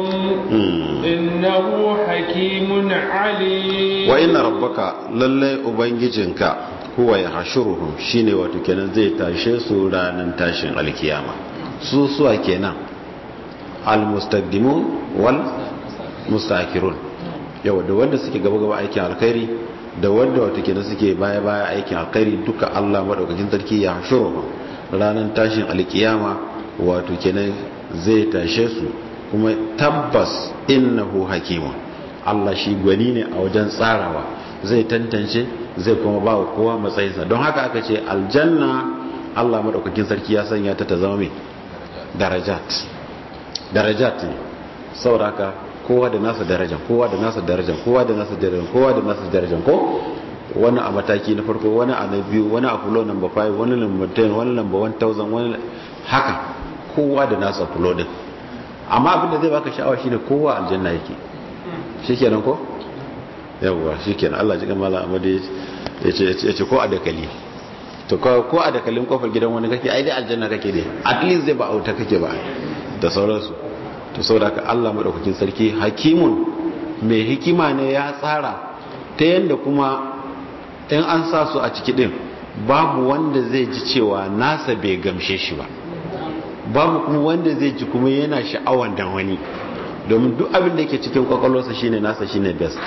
innahu hakimun alim wa inna rabbaka lalle ubangijinka huwa yahshuruhum shine wato kenan zai tashe su ranan tashin alkiyama su suwa kenan almustaqdimun wal mustaakirun yau da wanda suke gaba gaba aikin alkhairi da wanda wato kenan suke baya baya aikin alkhairi duka Allah madaukakin sarki ya hashuru ranan tashin alkiyama wato kenan zai tashe su kuma tabbas innahu hakimun Allah shi gwani ne a wajen tsarawa zai tantance zai kuma ba kowa matsayinsa don haka aka ce aljanna Allah madaukakin sarki ya sanya ta ta zama mai darajat darajat ne saboda haka kowa da nasa darajan kowa da nasa darajan kowa da nasa darajan kowa da nasa darajan ko wani a mataki na farko wani a na biyu wani a fulo number five wani number ten wani number one thousand wani haka kowa da nasa fulo din amma abin da zai baka sha'awa shine kowa aljanna yake shikenan ko yawwa shikenan Allah ji kan mallam Ahmad yace yace ko a dakali to ko a dakalin kofar gidan wani kake ai dai aljanna kake dai at least zai ba auta kake ba da sauransu to saboda ka Allah madaukakin sarki hakimun mai hikima ne ya tsara ta yanda kuma in an sa su a ciki din babu wanda zai ji cewa nasa bai gamshe shi ba babu kuma wanda zai ji kuma yana sha'awan dan wani domin duk abin da yake cikin kwakwalwarsa shine nasa shine best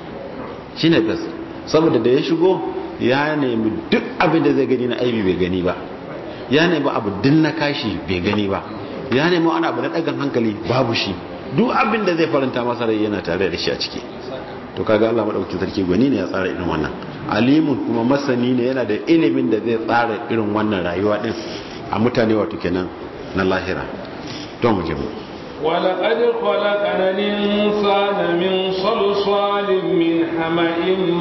shine best saboda da ya shigo ya nemi duk abin da zai gani na aibi bai gani ba ya nemi abu din na kashi bai gani ba ya nemi wani abu na dagan hankali babu shi duk abin da zai faranta masa rai yana tare da shi a ciki to kaga Allah madaukakin sarki gwani ne ya tsara irin wannan alimun kuma masani ne yana da ilimin da zai tsara irin wannan rayuwa din a mutane wato kenan na lahira to mu je mu ولقد خلقنا الإنسان من صلصال من حمأ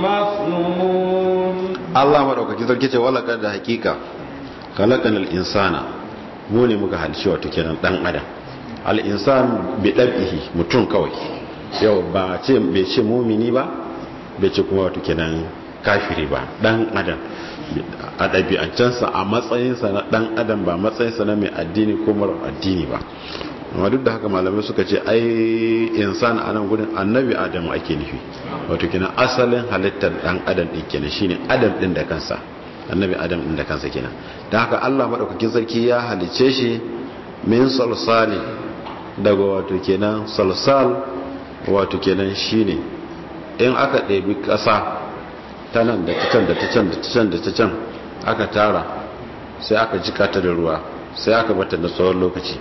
مسنون الله مدaukakin sarki ce wala kad hakika khalaqana al-insana mu ne muka halice wato kenan dan adam al-insan bi dabihi mutun kawai yau ba ce bai ce mumini ba bai ce kuma wato kenan kafiri ba dan adam a ɗabi'ancansa a matsayinsa na dan adam ba matsayinsa na mai addini ko mara addini ba amma duk da haka malamai suka ce ai insan a nan gudun annabi adam ake nufi wato kenan asalin halittar dan adam din kenan shine adam din da kansa annabi adam din da kansa kenan dan haka Allah madaukakin sarki ya halice shi min salsali daga wato kenan salsal wato kenan shine in aka ɗebi ƙasa ta nan da ta can da ta can da ta can da ta can aka tara sai aka jika ta da ruwa sai aka bata da tsawon lokaci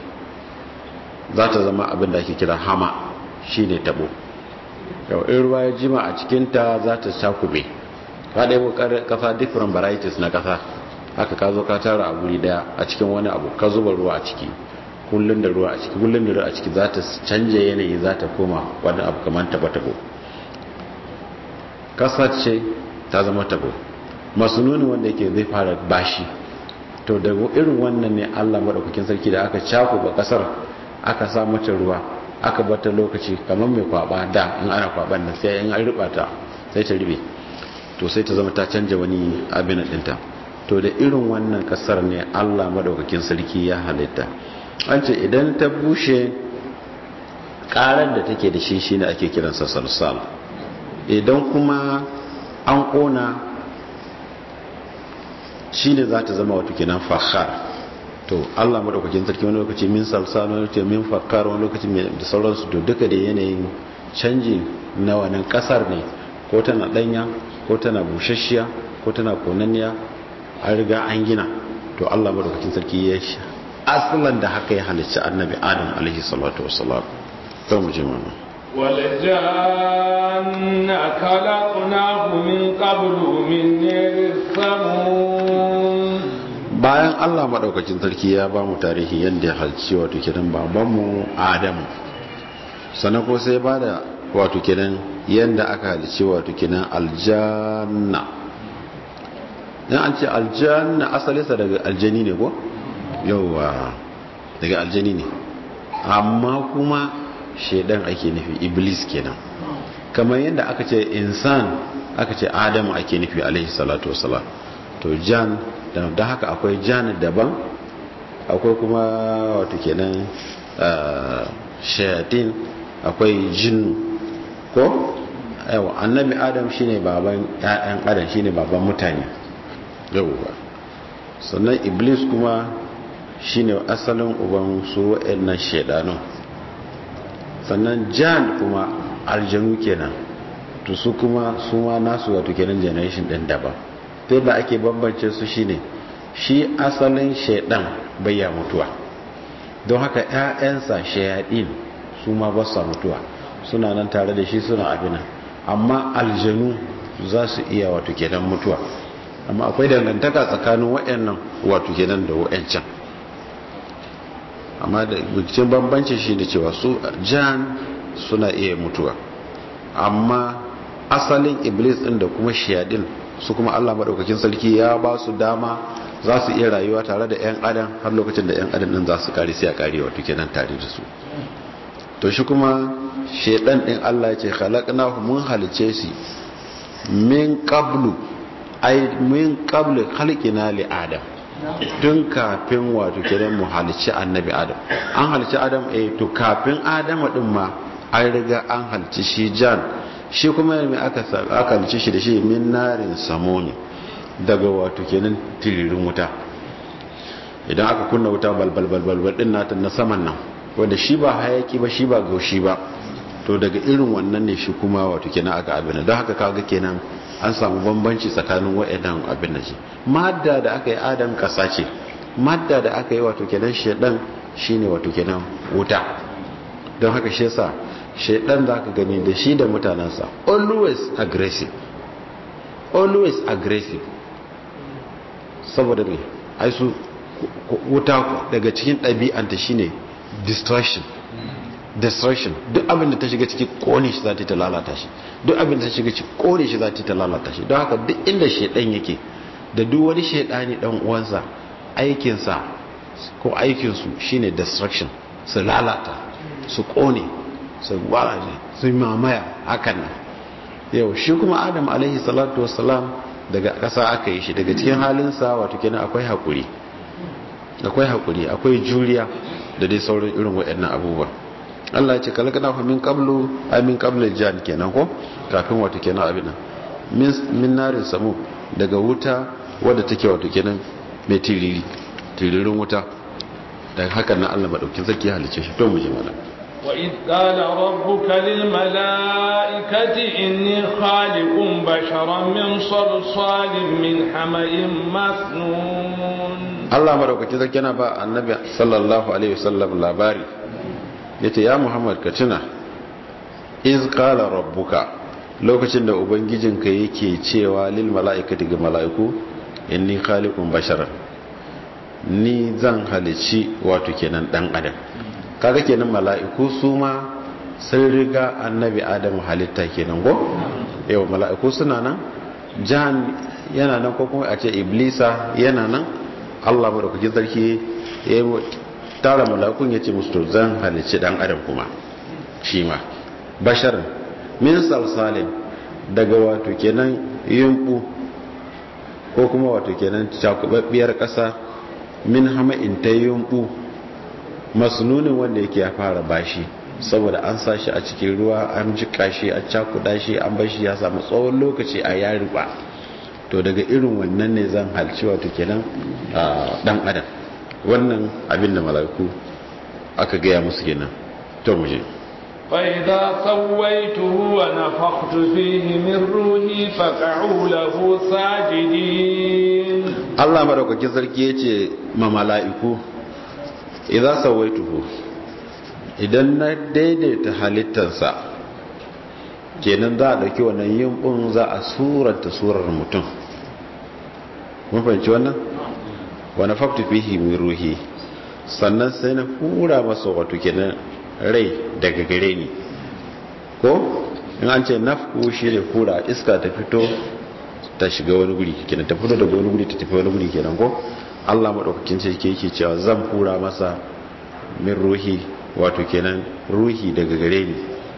za ta zama abin da ake kira hama shine tabo yau in ruwa ya jima a cikinta za ta shakube ka ɗaya ƙasa different varieties na ƙasa haka ka zo ka tara a guri daya a cikin wani abu ka zuba ruwa a ciki kullun da ruwa a ciki kullun da ruwa a ciki za ta canje yanayi za ta koma wani abu kamar taba tabo kasa ce ta zama tabo masununi wanda yake zai fara bashi to da irin wannan ne Allah madaukakin sarki da aka cako ba kasar aka sa mata ruwa aka bata lokaci kamar mai kwaba da in ana kwaban nan sai in an riba ta sai ta ribe to sai ta zama ta canja wani abin dinta to da irin wannan kasar ne Allah madaukakin sarki ya halitta an ce idan ta bushe karar da take da shi shine ake kiransa salsal idan kuma an kona shine za ta zama wato kenan fakhar to Allah madaukakin sarki wani lokaci min salsal wani lokaci min fakhar wani lokaci da sauransu to duka da yanayin canji na wannan kasar ne ko tana danya ko tana bushashiya ko tana konanniya an riga an gina to Allah madaukakin sarki ya shi asalan da haka ya halicci annabi Adam alaihi salatu wassalam to mu ji mana waljanna khalaqnahu min qablu min niris samum bayan Allah madaukakin sarki ya ba mu tarihi yanda ya halicci wato kidan babanmu Adam sannan ko sai ba da wato kidan yanda aka halicci wato kidan aljanna dan an ce aljanna asalinsa daga aljani ne ko yawa daga aljani ne amma kuma shedan ake nufi iblis kenan kamar yadda aka ce insan aka ce adam ake nufi alaihi salatu wassalam to jan da haka akwai jan daban akwai kuma wato kenan shayatin akwai jinnu ko yawa annabi adam shine baban ƴaƴan adam shine baban mutane yauwa sannan iblis kuma shine asalin uban su wa'annan shedanun sannan jan kuma aljanu kenan to su kuma su ma nasu wato kenan generation din daban ta yadda ake bambance su shine shi asalin shedan bayya mutuwa don haka ƴaƴansa shayadin su ma ba su mutuwa suna nan tare da shi suna abina amma aljanu za su iya wato kenan mutuwa amma akwai dangantaka tsakanin waɗannan wato kenan da waɗancan amma da bikin bambanci shi da cewa su jan suna iya mutuwa amma asalin iblis ɗin da kuma shiyadin su kuma Allah maɗaukakin sarki ya ba su dama za su iya rayuwa tare da 'yan adam har lokacin da 'yan adam ɗin za su kare sai a kare wato kenan tare da su to shi kuma shedan ɗin Allah ya ce khalaqnahu mun halice shi min qablu ai min qabli khalqina li adam tun kafin wato kiran mu halicci annabi adam an halicci adam eh to kafin adam din ma an riga an halicci shi jan shi kuma me aka aka halicci shi da shi min narin samoni daga wato kenan tiririn wuta idan aka kunna wuta balbal balbal din nata na saman nan wanda shi ba hayaki ba shi ba gaushi ba to daga irin wannan ne shi kuma wato kenan aka abin don haka kaga kenan an samu bambanci tsakanin waɗannan abin da shi madda da aka yi adam kasa ce madda da aka yi wato kenan shedan shine wato kenan wuta don haka shi yasa shedan zaka gani da shi da mutanansa always aggressive always aggressive saboda me ai su wuta daga cikin ɗabi'anta shine destruction destruction duk abin da ta shiga ciki kone shi za ta lalata shi duk abin da ta shiga ciki kone shi za ta lalata shi don haka duk inda shedan yake da duk wani shedani dan uwansa aikinsa ko aikinsu shine destruction su lalata su kone su waraje su mamaya hakan nan yau shi kuma adam alaihi salatu wassalam daga ƙasa aka yi shi daga cikin halinsa wato kenan akwai hakuri akwai hakuri akwai juriya da dai sauran irin waɗannan abubuwa Allah ya ce kalakana fa min qablu ay min qabl jan kenan ko kafin wato kenan abin nan min min narin samu daga wuta wadda take wato kenan mai tiriri tiririn wuta daga hakan nan Allah madaukin sarki ya halice shi to mu ji mana wa id qala rabbuka lil malaikati inni khaliqun basharan min salsalin min hama'in masnun Allah madaukakin sarki yana ba annabi sallallahu alaihi wasallam labari yace ya Muhammad ka tuna iz qala rabbuka lokacin da ubangijinka yake cewa lil malaikati ga malaiku inni khaliqun basharan ni zan halici wato kenan dan adam kaga kenan mala'iku su ma sun riga annabi adam halitta kenan go yau mala'iku suna nan jan yana nan ko kuma a ce iblisa yana nan Allah madaukakin sarki ya tara mala'ikun ya ce musu to zan halici dan adam kuma shi ma basharan min salsalin daga wato kenan yumbu ko kuma wato kenan cakubabbiyar kasa min hama'in ta yumbu masnunin wanda yake ya fara bashi saboda an sa shi a cikin ruwa an jika shi a cakuda shi an bashi ya samu tsawon lokaci a yari ba to daga irin wannan ne zan halci wato kenan dan adam wannan abin da mala'iku aka gaya musu kenan to muje فإذا سويته ونفخت فيه من روحي فقعوا له ساجدين Allah madaukakin sarki yace ma mala'iku idza sawaituhu idan na daidaita halittarsa kenan za a dauki wannan yimbun za a suranta surar mutum mun fahimci wannan wa nafaktu fihi min ruhi sannan sai na hura masa wato kenan rai daga gare ni ko in an ce nafku shi ne hura iska ta fito ta shiga wani guri kenan ta fito daga wani guri ta tafi wani guri kenan ko Allah madaukakin sarki yake cewa zan hura masa min ruhi wato kenan ruhi daga gare ni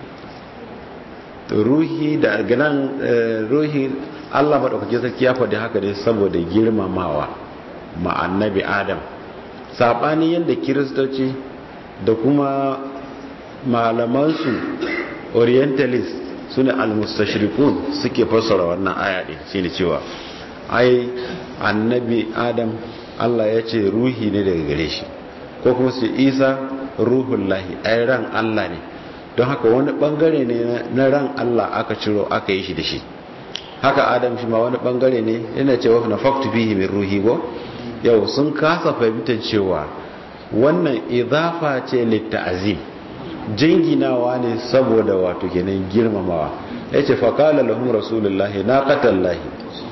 ruhi da ganan ruhi Allah madaukakin sarki ya faɗi haka ne saboda girmamawa ma annabi Adam sabani yanda kiristoci da kuma malamansu orientalist sune almustashrikun suke fassara wannan aya din shine cewa ai annabi Adam Allah ya ce ruhi ne daga gare shi ko kuma su Isa ruhullahi ai ran Allah ne don haka wani bangare ne na ran Allah aka ciro aka yi shi da shi haka Adam shi ma wani bangare ne yana cewa na faktu bihi min ruhi go yau sun kasa fahimtar cewa wannan idafa ce litta'azim jinginawa ne saboda wato kenan girmamawa yace fa qala lahum rasulullahi naqatallahi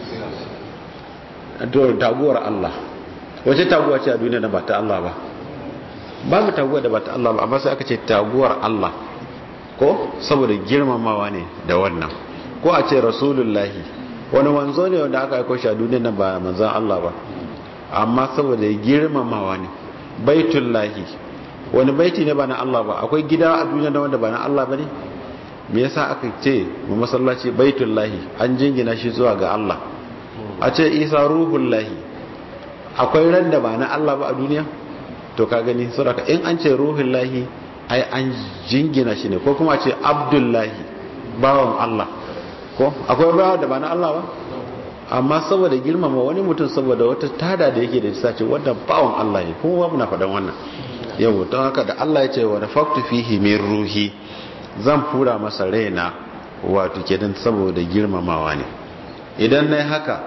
to taguwar Allah wace taguwa ce a duniya da ba ta Allah ba babu taguwa da ba ta Allah ba amma sai aka ce taguwar Allah ko saboda girmamawa ne da wannan ko a ce rasulullahi wani manzo ne wanda aka aika shi a duniya nan ba manzon Allah ba amma saboda girmamawa ne baitullahi wani baiti ne ba na Allah ba akwai gida a duniya wanda ba na Allah ba ne me yasa aka ce mu masallaci baitullahi an jingina shi zuwa ga Allah a ce Isa ruhullahi akwai ran da ba na Allah ba a duniya to ka gani saboda in an ce ruhullahi ai an jingina shi ne ko kuma a ce abdullahi bawan Allah ko akwai bawa da ba na Allah ba amma saboda girmama wani mutum saboda wata tada da yake da ta ce wannan bawan Allah ne kuma muna faɗan wannan yau don haka da Allah ya ce wa nafaktu fihi min ruhi zan fura masa raina wato kenan saboda girmamawa ne idan nayi haka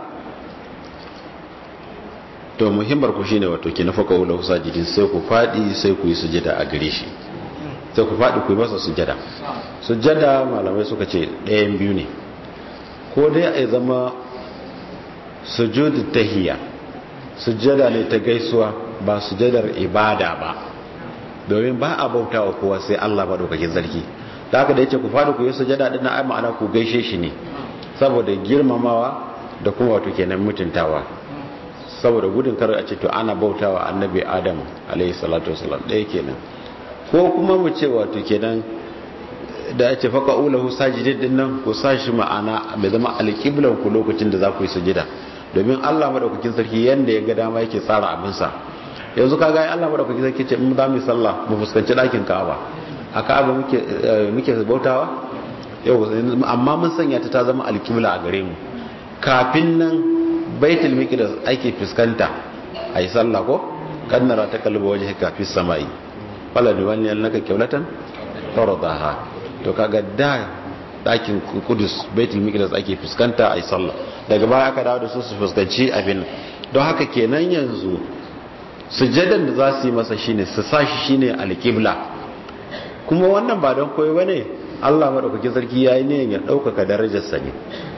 to muhimmar ku shine wato kenan faka ula sajidin sai ku fadi sai ku yi sujada a gare shi sai ku fadi ku yi masa sujada sujada malamai suka ce ɗayan biyu ne ko dai a zama sujudu tahiyya sujada ne ta gaisuwa ba sujadar ibada ba domin ba a bauta wa kowa sai Allah madaukakin sarki da haka da yace ku fadi ku yi sujada din na ai ma'ana ku gaishe shi ne saboda girmamawa da kuma wato kenan mutuntawa saboda gudun kar a ce to ana bautawa annabi Adam alayhi salatu wasallam ɗaya kenan ko kuma mu ce wato kenan da yace faka ulahu sajidin din nan ku sashi ma'ana bai zama alqiblan ku lokacin da za ku yi sujada domin Allah madaukakin sarki yanda ya ga dama yake tsara abin sa yanzu kaga ai Allah madaukakin sarki ce in za mu yi sallah mu fuskanci dakin Ka'aba a Ka'aba muke muke bautawa yau amma mun sanya ta ta zama alqibla a gare mu kafin nan baitul miqdas ake fuskanta ai sallah ko kannara ta kalba waje kafin samai wala duwani annaka qiblatan faradaha to kaga da dakin kudus baitul miqdas ake fuskanta ai sallah daga baya aka dawo da su su fuskanci abin don haka kenan yanzu sujadan da za su yi masa shine su sashi shine alqibla kuma wannan ba don koyi bane Allah madaukakin sarki yayi ne ya daukaka darajar sa ne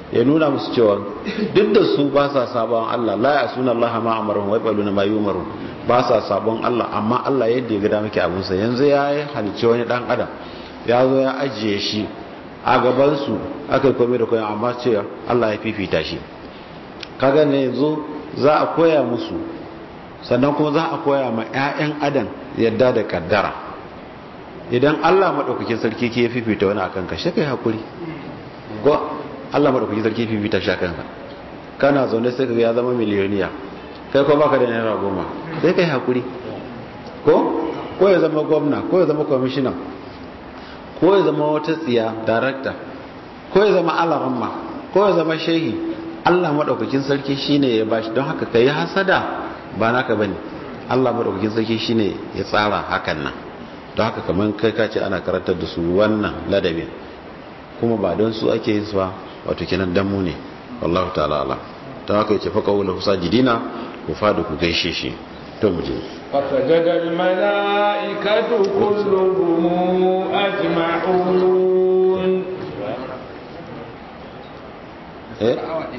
ya nuna musu cewa duk da su ba sa sabon Allah la yasuna Allah ma amaruhum wa yaquluna ma yumaru ba sa sabon Allah amma Allah yadda ya gada muke abun sa yanzu ya yi halice wani dan adam ya zo ya ajiye shi a gaban su aka komai da koyan amma cewa Allah ya fifita shi kaga ne yanzu za a koya musu sannan kuma za a koya ma ƴaƴan adam yadda da kaddara idan Allah madaukakin sarki ke fifita wani akan ka shi kai hakuri ko Allah madaukakin sarki fifita shi akan ka kana zaune sai kaga ya zama miliyoniya kai ko baka da naira goma sai kai hakuri ko ko ya zama gwamna ko ya zama commissioner ko ya zama wata tsiya director ko ya zama alaramma ko ya zama shehi Allah madaukakin sarki shine ya bashi don haka kai hasada ba naka bane Allah madaukakin sarki shine ya tsara hakan nan don haka kaman kai ka ce ana karantar da su wannan ladabi kuma ba don su ake yin su ba wato kenan dan mu ne wallahu ta'ala ala don haka yace fa qawlu sajidina ku fadu ku gaishe shi to mu je fasajada al malaikatu kulluhum ajma'un eh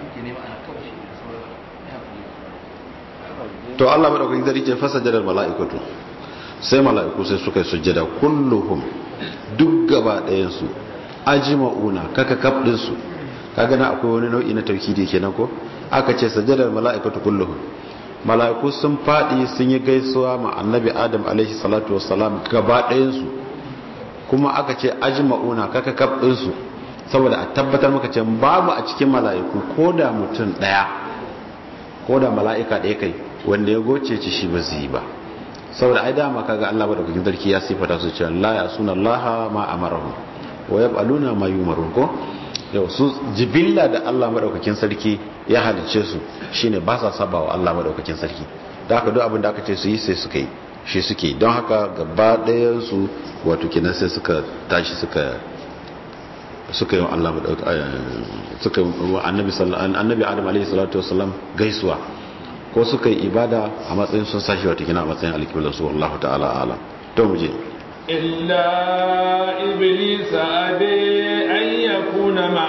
to Allah madaukakin sarki ce fasajada al malaikatu sai mala'iku sai suka yi sujjada kulluhum duk gaba ɗayan su ajma'una kaka kaf din su kaga na akwai wani nau'i na tauhidi kenan ko aka ce sajjadar mala'ikatu kulluhum mala'iku sun fadi sun yi gaisuwa ma annabi adam alaihi salatu wassalam gaba ɗayan su kuma aka ce ajma'una kaka kaf din su saboda a tabbatar maka ce babu a cikin mala'iku ko da mutum daya ko da mala'ika ɗaya kai wanda ya goce ci shi ba zai ba saboda ai dama kaga Allah madaukakin sarki ya sifata su cewa la yasuna Allah ma amarahum wa yaf'aluna ma yumarun ko yau su jibilla da Allah madaukakin sarki ya halice su shine ba sa sabawa Allah madaukakin sarki da haka duk abin da aka ce su yi sai suka yi shi suke don haka gaba ɗayan su wato kenan sai suka tashi suka suka yi Allah suka yi annabi sallallahu annabi Adam alaihi salatu wasallam gaisuwa ko suka yi ibada a matsayin sun sashi wato kenan a matsayin alƙiblar su wallahu ta'ala alam to mu je إلا إبليس أبي أن يكون مع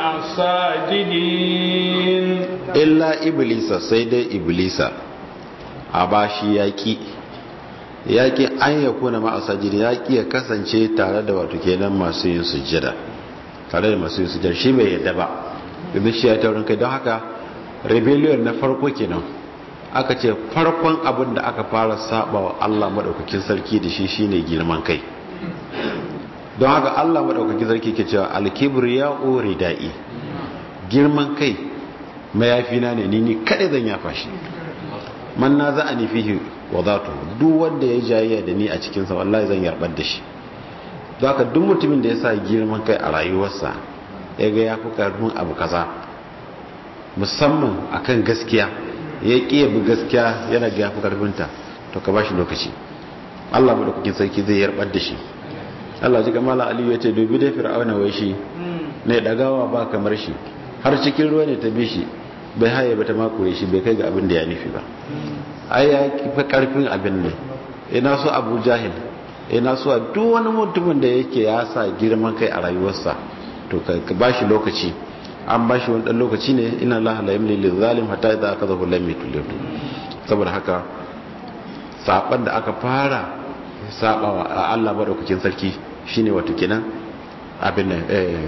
الساجدين إلا إبليس سيد إبليس أباشي يكي yaki an ya kuna ma a sajidi yaki ya kasance tare da wato kenan masu yin sujjada tare da masu yin sujjada shi bai yadda ba domin shi ya taurin kai don haka rebellion na farko kenan aka ce farkon abin da aka fara saba wa Allah madaukakin sarki da shi shine girman kai don haka Allah madaukakin sarki ke cewa al-kibriya'u ridai girman kai mayafina ne ni ni kada zan yafa shi man naza'ani fihi wadatu duk wanda ya jayayya da ni a cikin sa wallahi zan yarbar da shi don haka duk mutumin da ya sa girman kai a rayuwarsa ya ga yafi karfin abu kaza musamman akan gaskiya ya ƙi bi gaskiya yana ga yafi karfinta to ka bashi lokaci Allah madaukakin sarki zai yarbar da shi Allah ji kamala Aliyu ya ce dubi da fir'auna wai shi ne dagawa ba kamar shi har cikin ruwa ne ta bi shi bai haye ba ta makure shi bai kai ga abin da ya nufi ba ai ya kifa karfin abin ne ina so Abu Jahil ina so duk wani mutumin da yake ya sa girman kai a rayuwarsa to ka bashi lokaci an bashi wani dan lokaci ne inna Allah la yamli lil zalim hatta idza akazahu lam yutlib saboda haka saban da aka fara sabawa a Allah madaukakin sarki shine wato kenan abin nan eh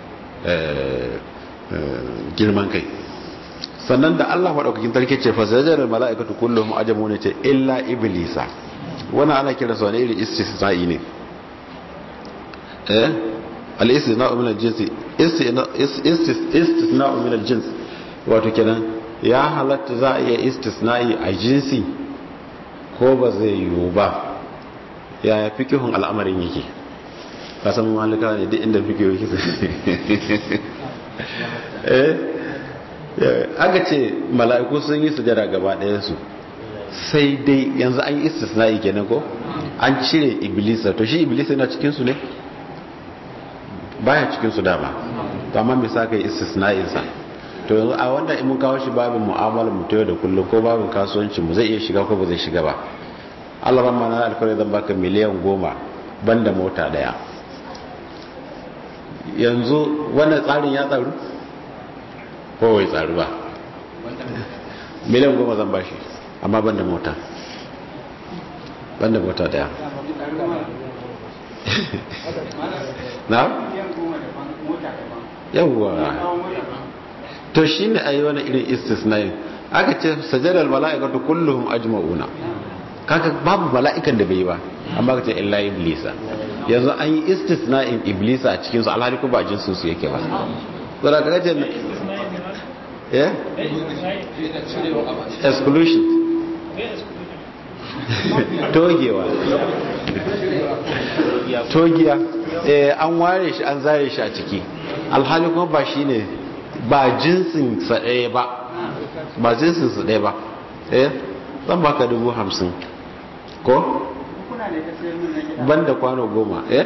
eh girman kai sannan da Allah madaukakin sarki ce fa sajadal malaikatu kulluhum ajma'un ce illa iblisa wannan ana kira sa wani irin istisna'i ne eh al-istisna'u min al-jins istisna'u min al-jins wato kenan ya halatta za a iya istisna'i a jinsi ko ba zai yiwu ba yaya fikihun al'amarin yake kasan malika ne duk inda fikihu yake eh aka ce mala'iku sun yi sujada gaba ɗayansu sai dai yanzu an yi istisna'i kenan ko an cire iblisa to shi iblisa yana cikinsu ne baya cikinsu dama to amma me sa ka yi istisna'insa to yanzu a wanda in mun kawo shi babin mu'amalar mu ta yau da kullum ko babin kasuwancin mu zai iya shiga ko ba zai shiga ba Allah ran mana alkawari zan baka miliyan goma banda mota daya yanzu wannan tsarin ya tsaru ko wai tsaru ba miliyan goma zan bashi amma ban da mota ban da mota daya na? yawwa to shi ne a yi wani irin istisnayin aka ce sajadar mala'ikatu kulluhum ajma'una kaka babu mala'ikan da bai yi ba amma ka ce illa iblisa yanzu an yi istisna'in iblisa a cikinsu alhali ko ba jinsu su yake ba tsara ka ce eh exclusion togewa togiya eh an ware shi an zare shi a ciki alhali kuma ba shi ne ba jinsin sa ɗaya ba ba jinsin sa ɗaya ba eh zan baka dubu hamsin ko banda kwano goma eh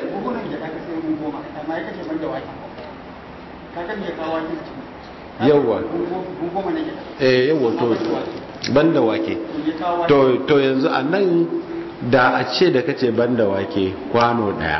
yawwa eh yawwa to banda wake to to yanzu a nan da a ce da kace banda wake kwano daya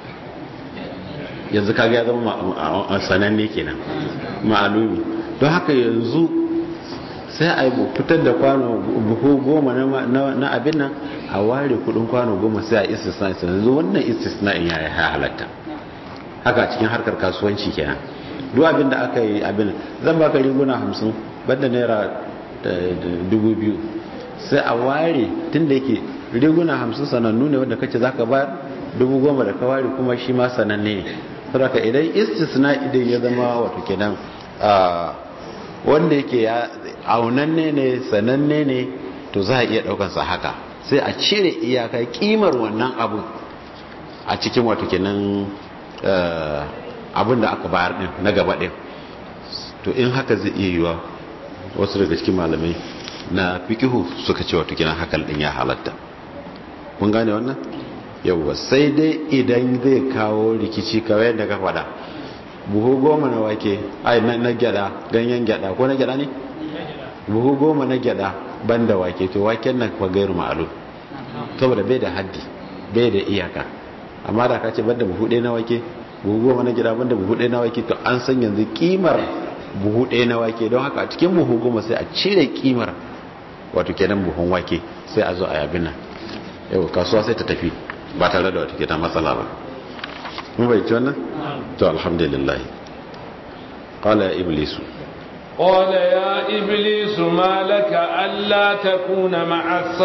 yanzu kaga ya zama sananne kenan ma'alumi don haka yanzu sai a yi fitar da kwano buhu goma na abin nan a ware kudin kwano goma sai a istisna yanzu wannan istisna in ya halatta haka cikin harkar kasuwanci kenan duk abin da aka yi abin zan baka riguna hamsin banda naira dubu biyu sai a ware tun da yake riguna hamsin sanannu ne wanda kace zaka bayar dubu goma da ka ware kuma shi ma sananne ne saboda idan istisna idan ya zama wato kenan wanda yake ya aunanne ne sananne ne to za a iya daukar sa haka sai a cire iyaka kimar wannan abu a cikin wato kenan abin da aka bayar din na gaba din to in haka zai iya yiwa wasu daga cikin malamai na fikihu suka ce wato kenan hakan din ya halatta kun gane wannan yawwa sai dai idan zai kawo rikici kawai yadda ka faɗa buhu goma na wake ai na gyada ganyen gyada ko na gyada ne buhu goma na gyada banda wake to waken nan fa gairu ma'alu saboda bai da haddi bai da iyaka amma da ka ce banda buhu ɗaya na wake buhu goma na gyada banda buhu ɗaya na wake to an san yanzu kimar buhu ɗaya na wake don haka a cikin buhu goma sai a cire kimar wato kenan buhun wake sai a zo a yabin nan yau kasuwa sai ta tafi ba tare da wato kenan matsala ba mun bai ci wannan to alhamdulillah qala ya iblisu قال يا إبليس ما لك ألا تكون مع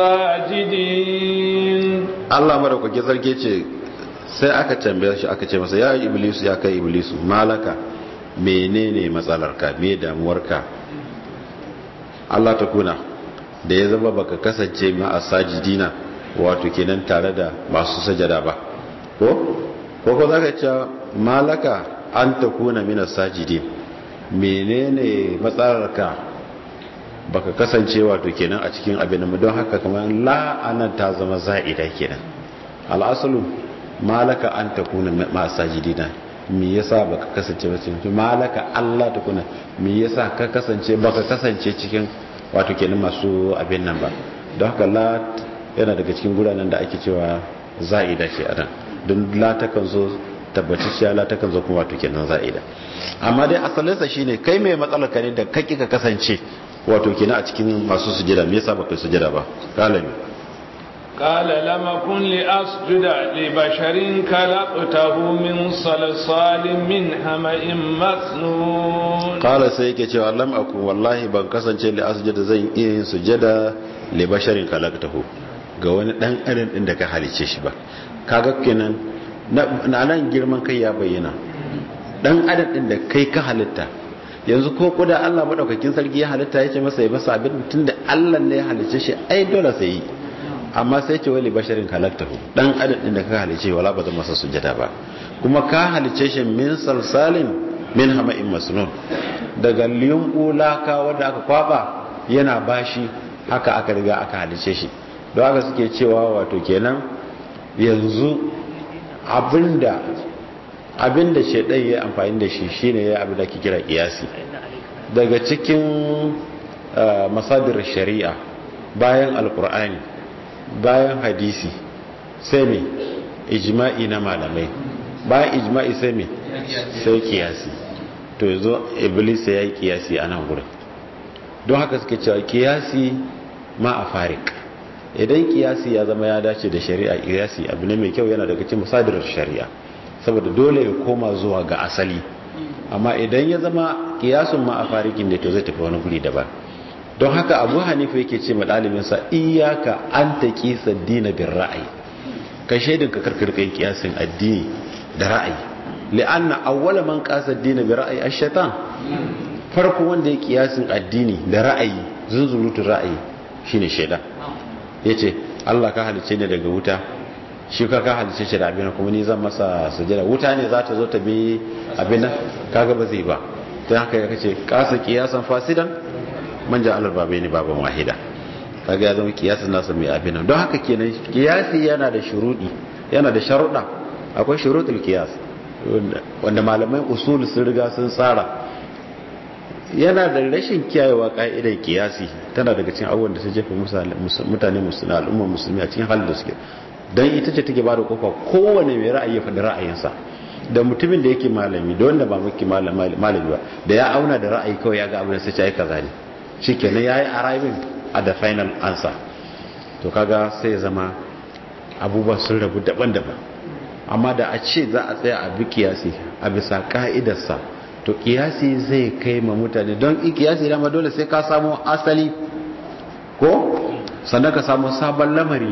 الساجدين Allah madaukake sarki ce sai aka tambaye shi aka ce masa ya iblisu ya kai iblisu malaka menene matsalarka me damuwarka Allah ta kuna da ya zama baka kasance ma asajidina wato kenan tare da masu sajada ba ko ko ko zaka ce malaka an ta kuna min asajidin menene matsalarka baka kasance wato kenan a cikin abin da don haka kamar la anan ta zama za'ida kenan al'asalu malaka an ta kuna ma asajidina me yasa baka kasance ba cikin malaka Allah ta kuna me yasa ka kasance baka kasance cikin wato kenan masu abin nan ba don haka la yana daga cikin guranan da ake cewa za'ida ce anan don la ta kan zo tabbatacciya la ta kan zo kuma wato kenan za'ida amma dai asalinsa shine kai mai matsalar ka ne da kake ka kasance wato kenan a cikin masu sujada me yasa baka sujada ba kalami قال لم كن لأسجد لبشر خلقته من صلصال من حمأ مسنون قال sai yake cewa lam akun wallahi ban kasance li asjada zan iya yin sujada li basharin khalaqtahu ga wani dan adam din da ka halice shi ba kaga kenan na nan girman kai ya bayyana dan adam din da kai ka halitta yanzu ko kuda Allah madaukakin sarki ya halitta yace masa ya masa abin tunda Allah ne ya halice shi ai dole sai yi amma sai ce wali basharin khalaqtahu dan adam din da ka halice wala ba zan masa sujada ba kuma ka halice shi min salsalin min hama'in masnun daga liyun ulaka wanda aka kwaba yana bashi haka aka riga aka halice shi don haka suke cewa wato kenan yanzu abinda abinda shedan ya amfani da shi shine ya abin da ke kira kiyasi daga cikin masadir shari'a bayan alqur'ani bayan hadisi sai me ijma'i na malamai bayan ijma'i sai me sai kiyasi to yazo iblis ya yi kiyasi a nan gurin. Don haka suke cewa kiyasi ma a farik, idan kiyasi ya zama ya dace da shari'a, kiyasi abu ne mai kyau, yana daga cikin masadirar shari'a, saboda dole ya koma zuwa ga asali. Amma idan ya zama kiyasun ma a farikin da to zai tafi wani guri daban. Don haka Abu Hanifa yake ce ma ɗalibinsa, iyaka an ta kisa dina bin ra'ayi, ka shaidin ka karkarkai kiyasin addini da ra'ayi. li'anna awwala man qasa ad-din bi ra'yi ash-shaytan, farko wanda ya kiyasin addini da ra'ayi, zunzurutun ra'ayi, shine shaytan. Yace Allah ka halice ni daga wuta, shi ka ka halice shi da abin kuma ni zan masa sujada, wuta ne za ta zo ta bi abin nan, kaga ba zai ba. Dan haka ya kace qasa qiyasan fasidan man ja'ala babaini baban wahida, kaga ya zama kiyasin nasa mai abin nan. Don haka kenan kiyasi yana da shurudi, yana da sharuɗa. Akwai shurutul qiyas wanda malamai usul sun riga sun tsara. Yana da rashin kiyayewa ka'idar kiyasi, tana daga cikin abubuwan da ta jefa mutane musulmi, al'ummar musulmi a cikin halin da suke. Dan ita ce take bada kofa kowane mai ra'ayi ya faɗi ra'ayinsa, da mutumin da yake malami da wanda ba maki malami ba, da ya auna da ra'ayi kawai ya ga abin da sai ya yi kaza ne, shikenan yayi arriving at the final answer. To kaga sai ya zama abubuwa sun rabu daban-daban. Amma da a ce za a tsaya a bi kiyasi a bisa ka'idarsa, to kiyasi zai kai ma mutane, don kiyasi dama dole sai ka samu asali ko sannan ka samu sabon lamari,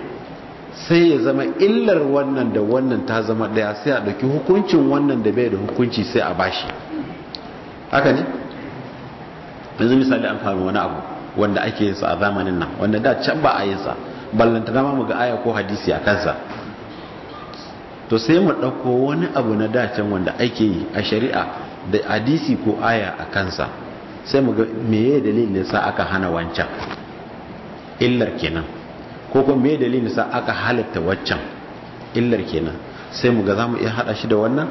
sai ya zama illar wannan da wannan ta zama daya, sai a dauki hukuncin wannan da bai da hukunci sai a bashi. Haka ne? Yanzu misali an faru wani abu wanda ake yin sa a zamanin nan, wanda da can ba a yin sa, ballantana ma mu ga aya ko hadisi a kansa. To sai mu ɗauko wani abu na dacen wanda ake yi a shari'a da hadisi ko aya a kansa, sai mu ga meye dalilin sa aka hana wancan, illar kenan, ko kuma meye dalilin sa aka halatta waccan, illar kenan. Sai mu ga za mu iya haɗa shi da wannan.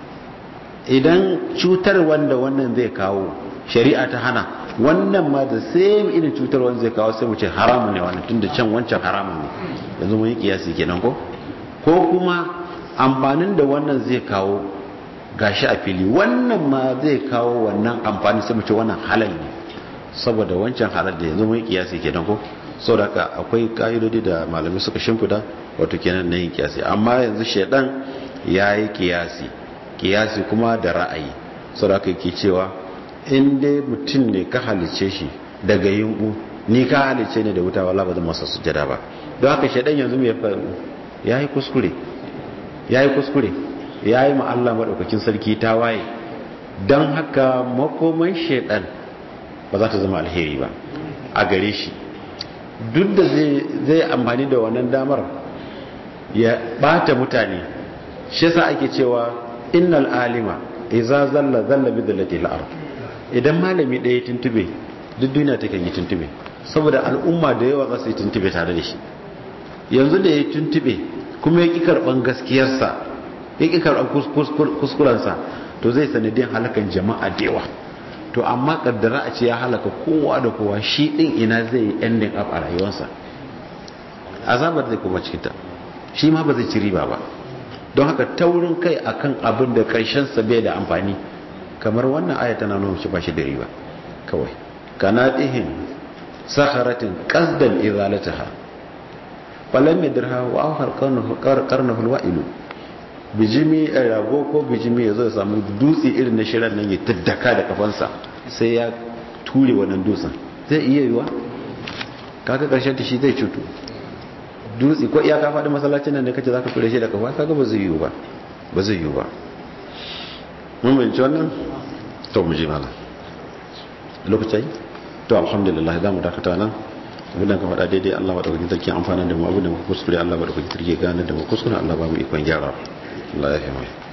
Idan cutar wanda wannan zai kawo shari'a ta hana, wannan ma da same irin cutar wanda zai kawo, sai mu ce haramun ne wannan, tunda can wancan haramun ne, yanzu mun yi kiyasi kenan ko ko kuma amfanin da wannan zai kawo gashi a fili, wannan ma zai kawo wannan amfani, sai mu ce wannan halal ne saboda wancan halal da, yanzu mun yi kiyasi kenan ko. Saboda haka akwai kaidodi da malamai suka shimfida wato kenan na yin kiyasi. Amma yanzu shedan yayi kiyasi, kiyasi kuma da ra'ayi. Saboda haka yake cewa in dai mutum ne ka halice shi daga yunku, ni ka halice ne da wuta, wallahi ba zan masa sujada ba. Don haka shedan yanzu me ya faru, yayi kuskure yayi kuskure yayi ma Allah madaukakin sarki ta waye. Don haka makoman shedan ba za ta zama alheri ba a gare shi, duk da zai zai amfani da wannan damar ya bata mutane. Shi yasa ake cewa innal alima idza zalla zalla bi dhillati al-ard. Idan malami ɗaya tuntube, duk duniya take yi tuntube, saboda al'umma da yawa za su yi tuntube tare da shi. Yanzu da ya tuntube kuma ya ƙi karɓan gaskiyarsa, ya ƙi karɓan kuskurensa, to zai sanadin halakan jama'a da yawa. To amma kaddara a ce ya halaka kowa da kowa, shi ɗin ina zai yi ending up a rayuwarsa, azabar zai kuma cikinta, shi ma ba zai ci riba ba. Don haka taurin kai akan abin da ƙarshensa bai da amfani, kamar wannan aya tana nuna shi ba shi da riba kawai. kanatihin sakharatin qasdan izalataha falam yadraha wa akhar qarnahu alwa'ilu. Bijimi a rago ko bijimi ya zo ya samu dutse irin na shirar nan ya taddaka da kafansa sai ya ture wannan dutsen, zai iya yiwa? Kaga karshen ta shi zai cutu. Dutse ko iyaka faɗi masallacin nan ne kace zaka ture shi da kafa, kaga ba zai yiwu ba, ba zai yiwu ba. Mun bince wannan to mu ji mana lokaci. To alhamdulillah za mu dakata nan. Abin da ka faɗa daidai Allah madaukakin sarki amfana da mu, abin da muka kuskure Allah madaukakin sarki gane da mu kuskure Allah ba mu ikon gyara. Allah ya yi mai